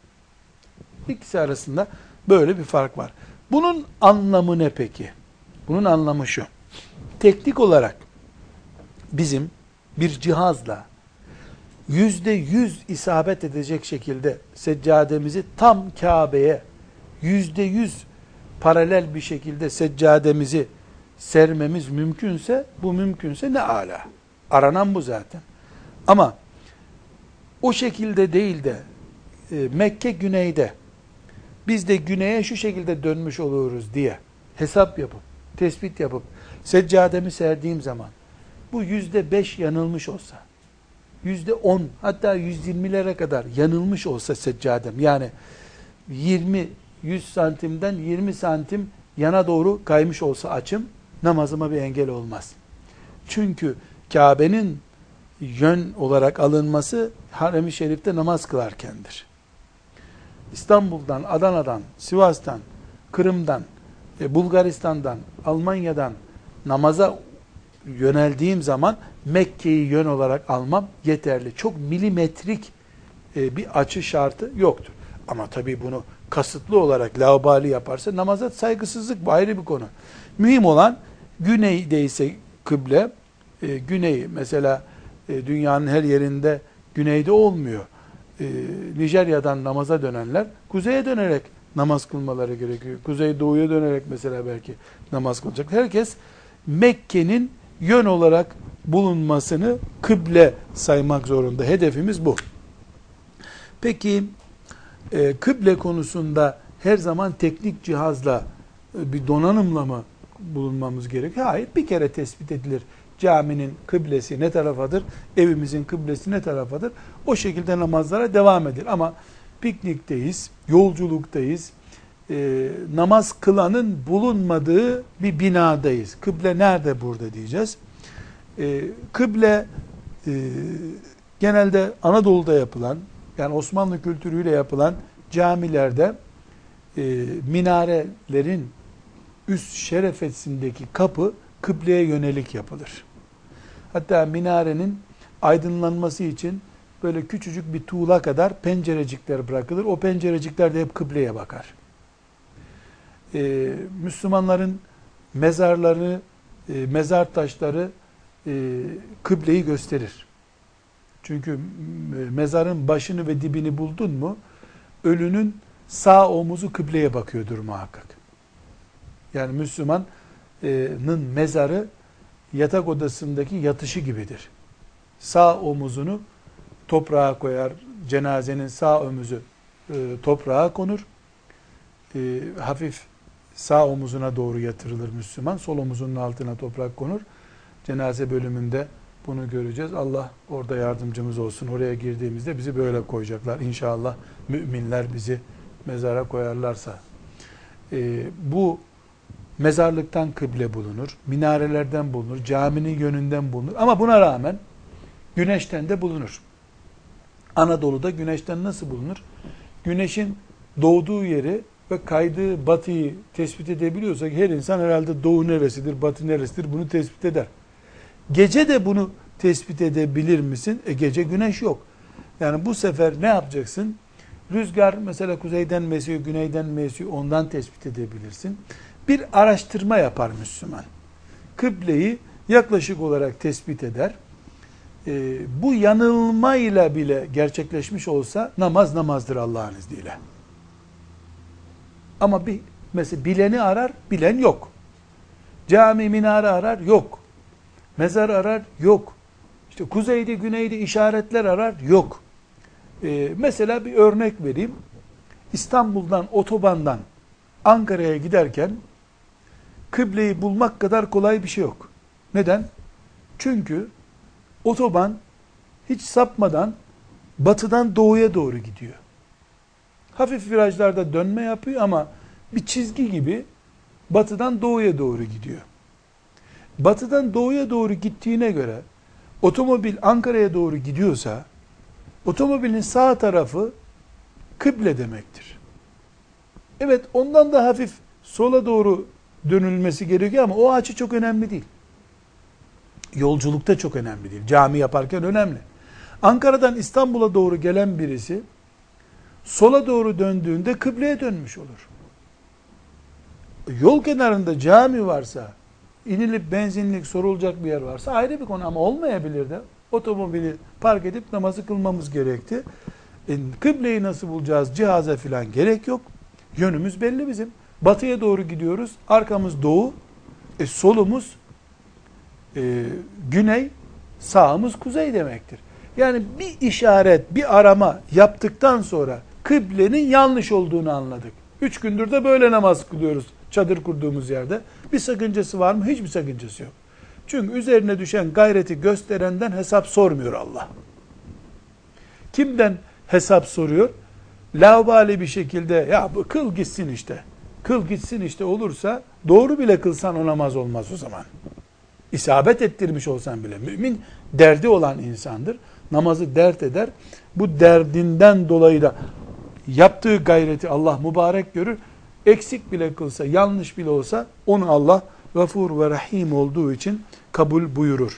İkisi arasında böyle bir fark var. Bunun anlamı ne peki? Bunun anlamı şu. Teknik olarak bizim bir cihazla yüzde yüz isabet edecek şekilde seccademizi tam Kabe'ye yüzde yüz paralel bir şekilde seccademizi sermemiz mümkünse, bu mümkünse ne âlâ. Aranan bu zaten. Ama o şekilde değil de e, Mekke güneyde, biz de güneye şu şekilde dönmüş oluruz diye hesap yapıp, tespit yapıp seccademi serdiğim zaman bu yüzde beş yanılmış olsa, yüzde on hatta yüz yirmilere kadar yanılmış olsa seccadem, yani yirmi yüz santimden yirmi santim yana doğru kaymış olsa açım, namazıma bir engel olmaz. Çünkü Kabe'nin yön olarak alınması Harem-i Şerif'te namaz kılarkendir. İstanbul'dan, Adana'dan, Sivas'tan, Kırım'dan, Bulgaristan'dan, Almanya'dan namaza yöneldiğim zaman Mekke'yi yön olarak almam yeterli. Çok milimetrik bir açı şartı yoktur. Ama tabii bunu kasıtlı olarak laubali yaparsa namaza saygısızlık, bu ayrı bir konu. Mühim olan güneydeyse kıble, e, güney mesela e, dünyanın her yerinde güneyde olmuyor. E, Nijerya'dan namaza dönenler kuzeye dönerek namaz kılmaları gerekiyor. Kuzey doğuya dönerek mesela belki namaz kılacak. Herkes Mekke'nin yön olarak bulunmasını kıble saymak zorunda. Hedefimiz bu. Peki e, kıble konusunda her zaman teknik cihazla e, bir donanımla mı bulunmamız gerekiyor? Hayır, bir kere tespit edilir. Caminin kıblesi ne tarafadır? Evimizin kıblesi ne tarafadır? O şekilde namazlara devam edilir. Ama piknikteyiz, yolculuktayız, e, namaz kılanın bulunmadığı bir binadayız. Kıble nerede burada diyeceğiz. E, kıble e, genelde Anadolu'da yapılan, yani Osmanlı kültürüyle yapılan camilerde e, minarelerin üst şerefesindeki kapı kıbleye yönelik yapılır. Hatta minarenin aydınlanması için böyle küçücük bir tuğla kadar pencerecikler bırakılır. O pencerecikler de hep kıbleye bakar. Ee, Müslümanların mezarları, e, mezar taşları e, kıbleyi gösterir. Çünkü mezarın başını ve dibini buldun mu, ölünün sağ omuzu kıbleye bakıyordur muhakkak. Yani Müslümanın mezarı yatak odasındaki yatışı gibidir. Sağ omuzunu toprağa koyar, cenazenin sağ omuzu e, toprağa konur. E, hafif sağ omuzuna doğru yatırılır Müslüman, sol omuzunun altına toprak konur. Cenaze bölümünde bunu göreceğiz. Allah orada yardımcımız olsun. Oraya girdiğimizde bizi böyle koyacaklar. İnşallah müminler bizi mezara koyarlarsa. E, bu mezarlıktan kıble bulunur, minarelerden bulunur, caminin yönünden bulunur. Ama buna rağmen güneşten de bulunur. Anadolu'da güneşten nasıl bulunur? Güneşin doğduğu yeri ve kaydığı batıyı tespit edebiliyorsak her insan herhalde doğu neresidir, batı neresidir bunu tespit eder. Gece de bunu tespit edebilir misin? E gece güneş yok. Yani bu sefer ne yapacaksın? Rüzgar mesela kuzeyden mi esiyor, güneyden mi esiyor ondan tespit edebilirsin. Bir araştırma yapar Müslüman. Kıbleyi yaklaşık olarak tespit eder. Ee, bu yanılmayla bile gerçekleşmiş olsa namaz namazdır Allah'ın izniyle. Ama bir mesela bileni arar, bilen yok. Cami, minare arar, yok. Mezar arar, yok. İşte kuzeyde, güneyde işaretler arar, yok. Ee, mesela bir örnek vereyim. İstanbul'dan, otobandan Ankara'ya giderken kıbleyi bulmak kadar kolay bir şey yok. Neden? Çünkü otoban hiç sapmadan batıdan doğuya doğru gidiyor. Hafif virajlarda dönme yapıyor ama bir çizgi gibi batıdan doğuya doğru gidiyor. Batıdan doğuya doğru gittiğine göre otomobil Ankara'ya doğru gidiyorsa otomobilin sağ tarafı kıble demektir. Evet, ondan da hafif sola doğru dönülmesi gerekiyor ama o açı çok önemli değil. Yolculukta çok önemli değil. Cami yaparken önemli. Ankara'dan İstanbul'a doğru gelen birisi sola doğru döndüğünde kıbleye dönmüş olur. Yol kenarında cami varsa, inilip benzinlik sorulacak bir yer varsa ayrı bir konu ama olmayabilir de otomobili park edip namazı kılmamız gerekti. E, kıbleyi nasıl bulacağız? Cihaza filan gerek yok. Yönümüz belli bizim. Batıya doğru gidiyoruz. Arkamız doğu. E, solumuz e, güney. Sağımız kuzey demektir. Yani bir işaret, bir arama yaptıktan sonra kıblenin yanlış olduğunu anladık. Üç gündür de böyle namaz kılıyoruz çadır kurduğumuz yerde. Bir sakıncası var mı? Hiçbir sakıncası yok. Çünkü üzerine düşen gayreti gösterenden hesap sormuyor Allah. Kimden hesap soruyor? Laubali bir şekilde ya bu kıl gitsin işte. Kıl gitsin işte olursa doğru bile kılsan o namaz olmaz o zaman. İsabet ettirmiş olsan bile. Mümin derdi olan insandır. Namazı dert eder. Bu derdinden dolayı da yaptığı gayreti Allah mübarek görür. Eksik bile kılsa, yanlış bile olsa onu Allah Gafur ve Rahim olduğu için kabul buyurur.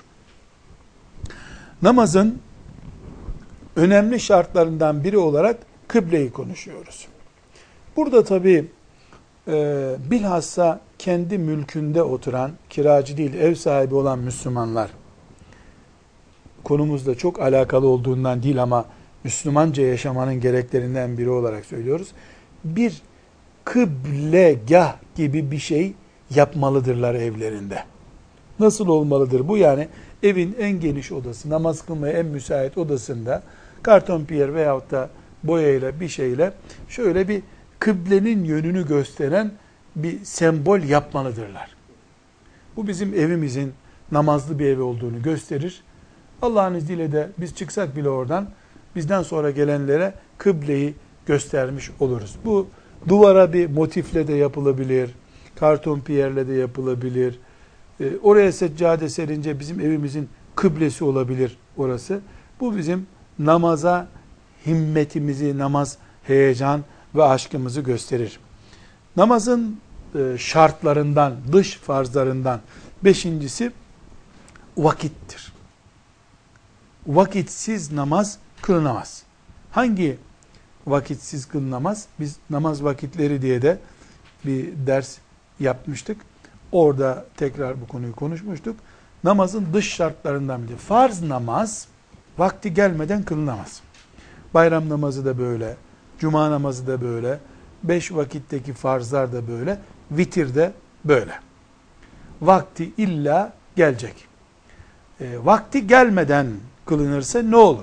Namazın önemli şartlarından biri olarak kıbleyi konuşuyoruz. Burada tabi e, bilhassa kendi mülkünde oturan, kiracı değil ev sahibi olan Müslümanlar, konumuzla çok alakalı olduğundan değil ama Müslümanca yaşamanın gereklerinden biri olarak söylüyoruz. Bir kıblegah gibi bir şey yapmalıdırlar evlerinde. Nasıl olmalıdır bu? Yani evin en geniş odası, namaz kılmaya en müsait odasında karton piyer veyahut da boyayla bir şeyle şöyle bir kıblenin yönünü gösteren bir sembol yapmalıdırlar. Bu bizim evimizin namazlı bir ev olduğunu gösterir. Allah'ın izniyle de biz çıksak bile oradan bizden sonra gelenlere kıbleyi göstermiş oluruz. Bu duvara bir motifle de yapılabilir, karton piyerle de yapılabilir. E, oraya seccade serince bizim evimizin kıblesi olabilir orası. Bu bizim namaza himmetimizi, namaz heyecan ve aşkımızı gösterir. Namazın e, şartlarından, dış farzlarından beşincisi vakittir. Vakitsiz namaz kılınamaz. Hangi vakitsiz kılınamaz? Biz namaz vakitleri diye de bir ders yapmıştık. Orada tekrar bu konuyu konuşmuştuk. Namazın dış şartlarından biri. Farz namaz vakti gelmeden kılınamaz. Bayram namazı da böyle, cuma namazı da böyle, beş vakitteki farzlar da böyle, vitir de böyle. Vakti illa gelecek. E, vakti gelmeden kılınırsa ne olur?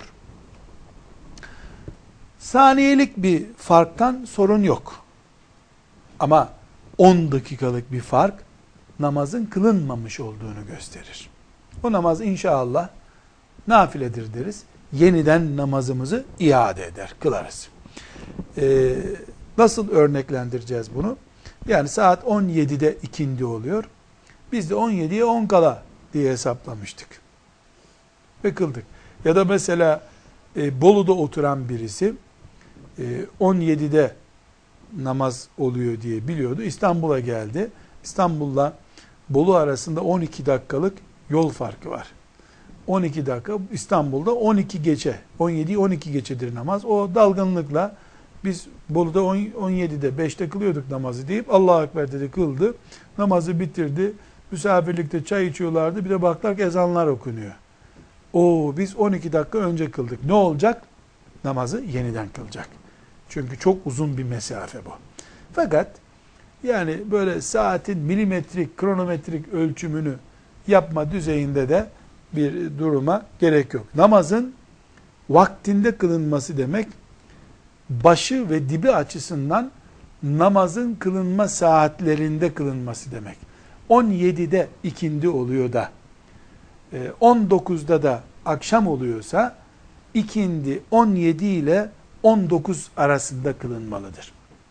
Saniyelik bir farktan sorun yok. Ama on dakikalık bir fark namazın kılınmamış olduğunu gösterir. O namaz inşallah nafiledir deriz. Yeniden namazımızı iade eder, kılarız. Ee, nasıl örneklendireceğiz bunu? Yani saat on yedide ikindi oluyor. Biz de on yediye on kala diye hesaplamıştık. Ve kıldık. Ya da mesela e, Bolu'da oturan birisi e, on yedide namaz oluyor diye biliyordu. İstanbul'a geldi. İstanbul'la Bolu arasında on iki dakikalık yol farkı var. on iki dakika, İstanbul'da on iki geçe, on yedi on iki geçedir namaz. O dalgınlıkla biz Bolu'da on yedide beşte kılıyorduk namazı deyip Allahu Ekber dedi, kıldı. Namazı bitirdi. Misafirlikte çay içiyorlardı. Bir de baktılar ki ezanlar okunuyor. Oo, biz on iki dakika önce kıldık. Ne olacak? Namazı yeniden kılacak. Çünkü çok uzun bir mesafe bu. Fakat yani böyle saatin milimetrik, kronometrik ölçümünü yapma düzeyinde de bir duruma gerek yok. Namazın vaktinde kılınması demek, başı ve dibi açısından namazın kılınma saatlerinde kılınması demek. on yedide ikindi oluyor da, on dokuzda da akşam oluyorsa, ikindi on yedi ile on dokuz arasında kılınmalıdır.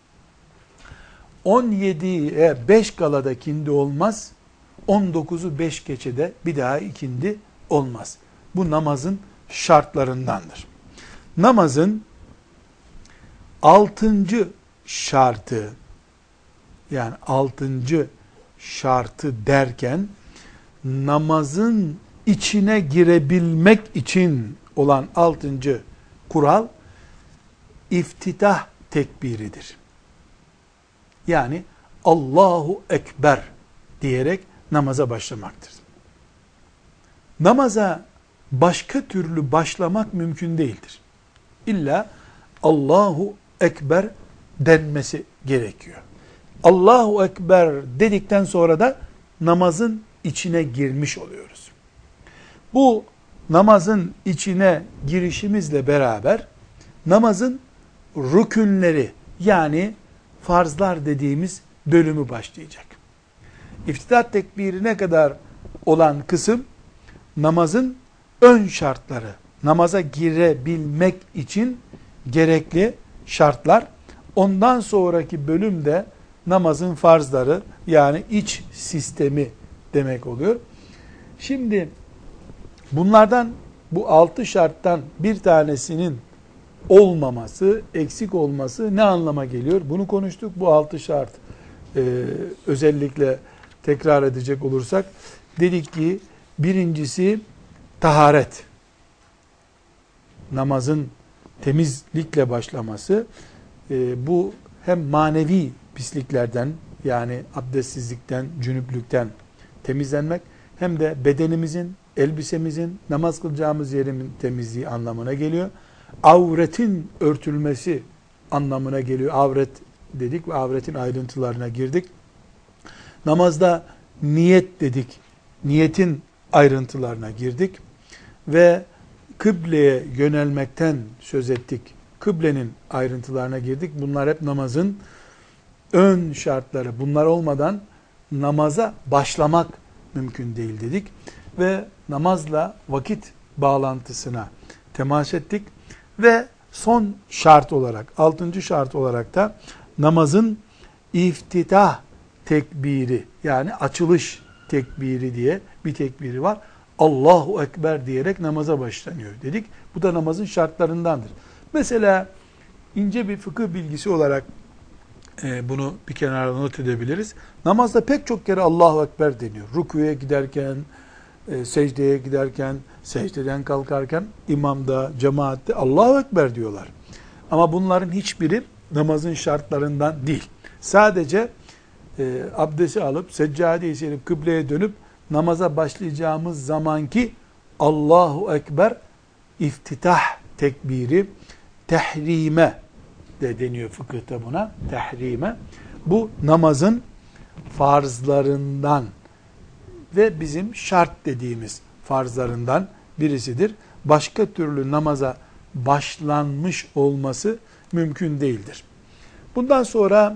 on yediye beş kala da ikindi olmaz, on dokuzu beş geçede bir daha ikindi olmaz. Bu namazın şartlarındandır. Namazın altıncı şartı, yani altıncı şartı derken, namazın içine girebilmek için olan altıncı kural, iftitah tekbiridir. Yani Allahu Ekber diyerek namaza başlamaktır. Namaza başka türlü başlamak mümkün değildir. İlla Allahu Ekber denmesi gerekiyor. Allahu Ekber dedikten sonra da namazın içine girmiş oluyoruz. Bu namazın içine girişimizle beraber namazın rükünleri, yani farzlar dediğimiz bölümü başlayacak. İftitah tekbirine kadar olan kısım namazın ön şartları, namaza girebilmek için gerekli şartlar. Ondan sonraki bölümde namazın farzları, yani iç sistemi demek oluyor. Şimdi bunlardan, bu altı şarttan bir tanesinin olmaması, eksik olması ne anlama geliyor? Bunu konuştuk. Bu altı şart e, özellikle tekrar edecek olursak, dedik ki birincisi taharet. Namazın temizlikle başlaması. E, bu hem manevi pisliklerden, yani abdestsizlikten, cünüplükten temizlenmek, hem de bedenimizin, elbisemizin, namaz kılacağımız yerin temizliği anlamına geliyor. Avretin örtülmesi anlamına geliyor. Avret dedik ve avretin ayrıntılarına girdik. Namazda niyet dedik. Niyetin ayrıntılarına girdik. Ve kıbleye yönelmekten söz ettik. Kıblenin ayrıntılarına girdik. Bunlar hep namazın ön şartları. Bunlar olmadan namaza başlamak mümkün değil dedik. Ve namazla vakit bağlantısına temas ettik. Ve son şart olarak, altıncı şart olarak da namazın iftitah tekbiri, yani açılış tekbiri diye bir tekbiri var. Allahu Ekber diyerek namaza başlanıyor dedik. Bu da namazın şartlarındandır. Mesela ince bir fıkıh bilgisi olarak e, bunu bir kenara not edebiliriz. Namazda pek çok kere Allahu Ekber deniyor. Rükûya giderken, e, secdeye giderken, secdeden kalkarken, imamda, cemaatte Allahu Ekber diyorlar. Ama bunların hiçbiri namazın şartlarından değil. Sadece e, abdesti alıp, seccadeyi silip, kıbleye dönüp namaza başlayacağımız zamanki Allahu Ekber iftitah tekbiri, tehrime de deniyor fıkıhta buna, tehrime. Bu namazın farzlarından ve bizim şart dediğimiz farzlarından birisidir. Başka türlü namaza başlanmış olması mümkün değildir. Bundan sonra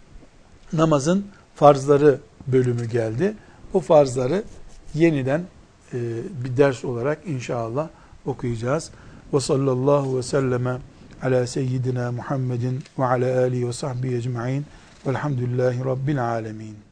namazın farzları bölümü geldi. O farzları yeniden e, bir ders olarak inşallah okuyacağız. Ve sallallahu ve selleme ala seyyidina Muhammedin ve ala alihi ve sahbihi ecma'in Velhamdülillahi Rabbil alemin.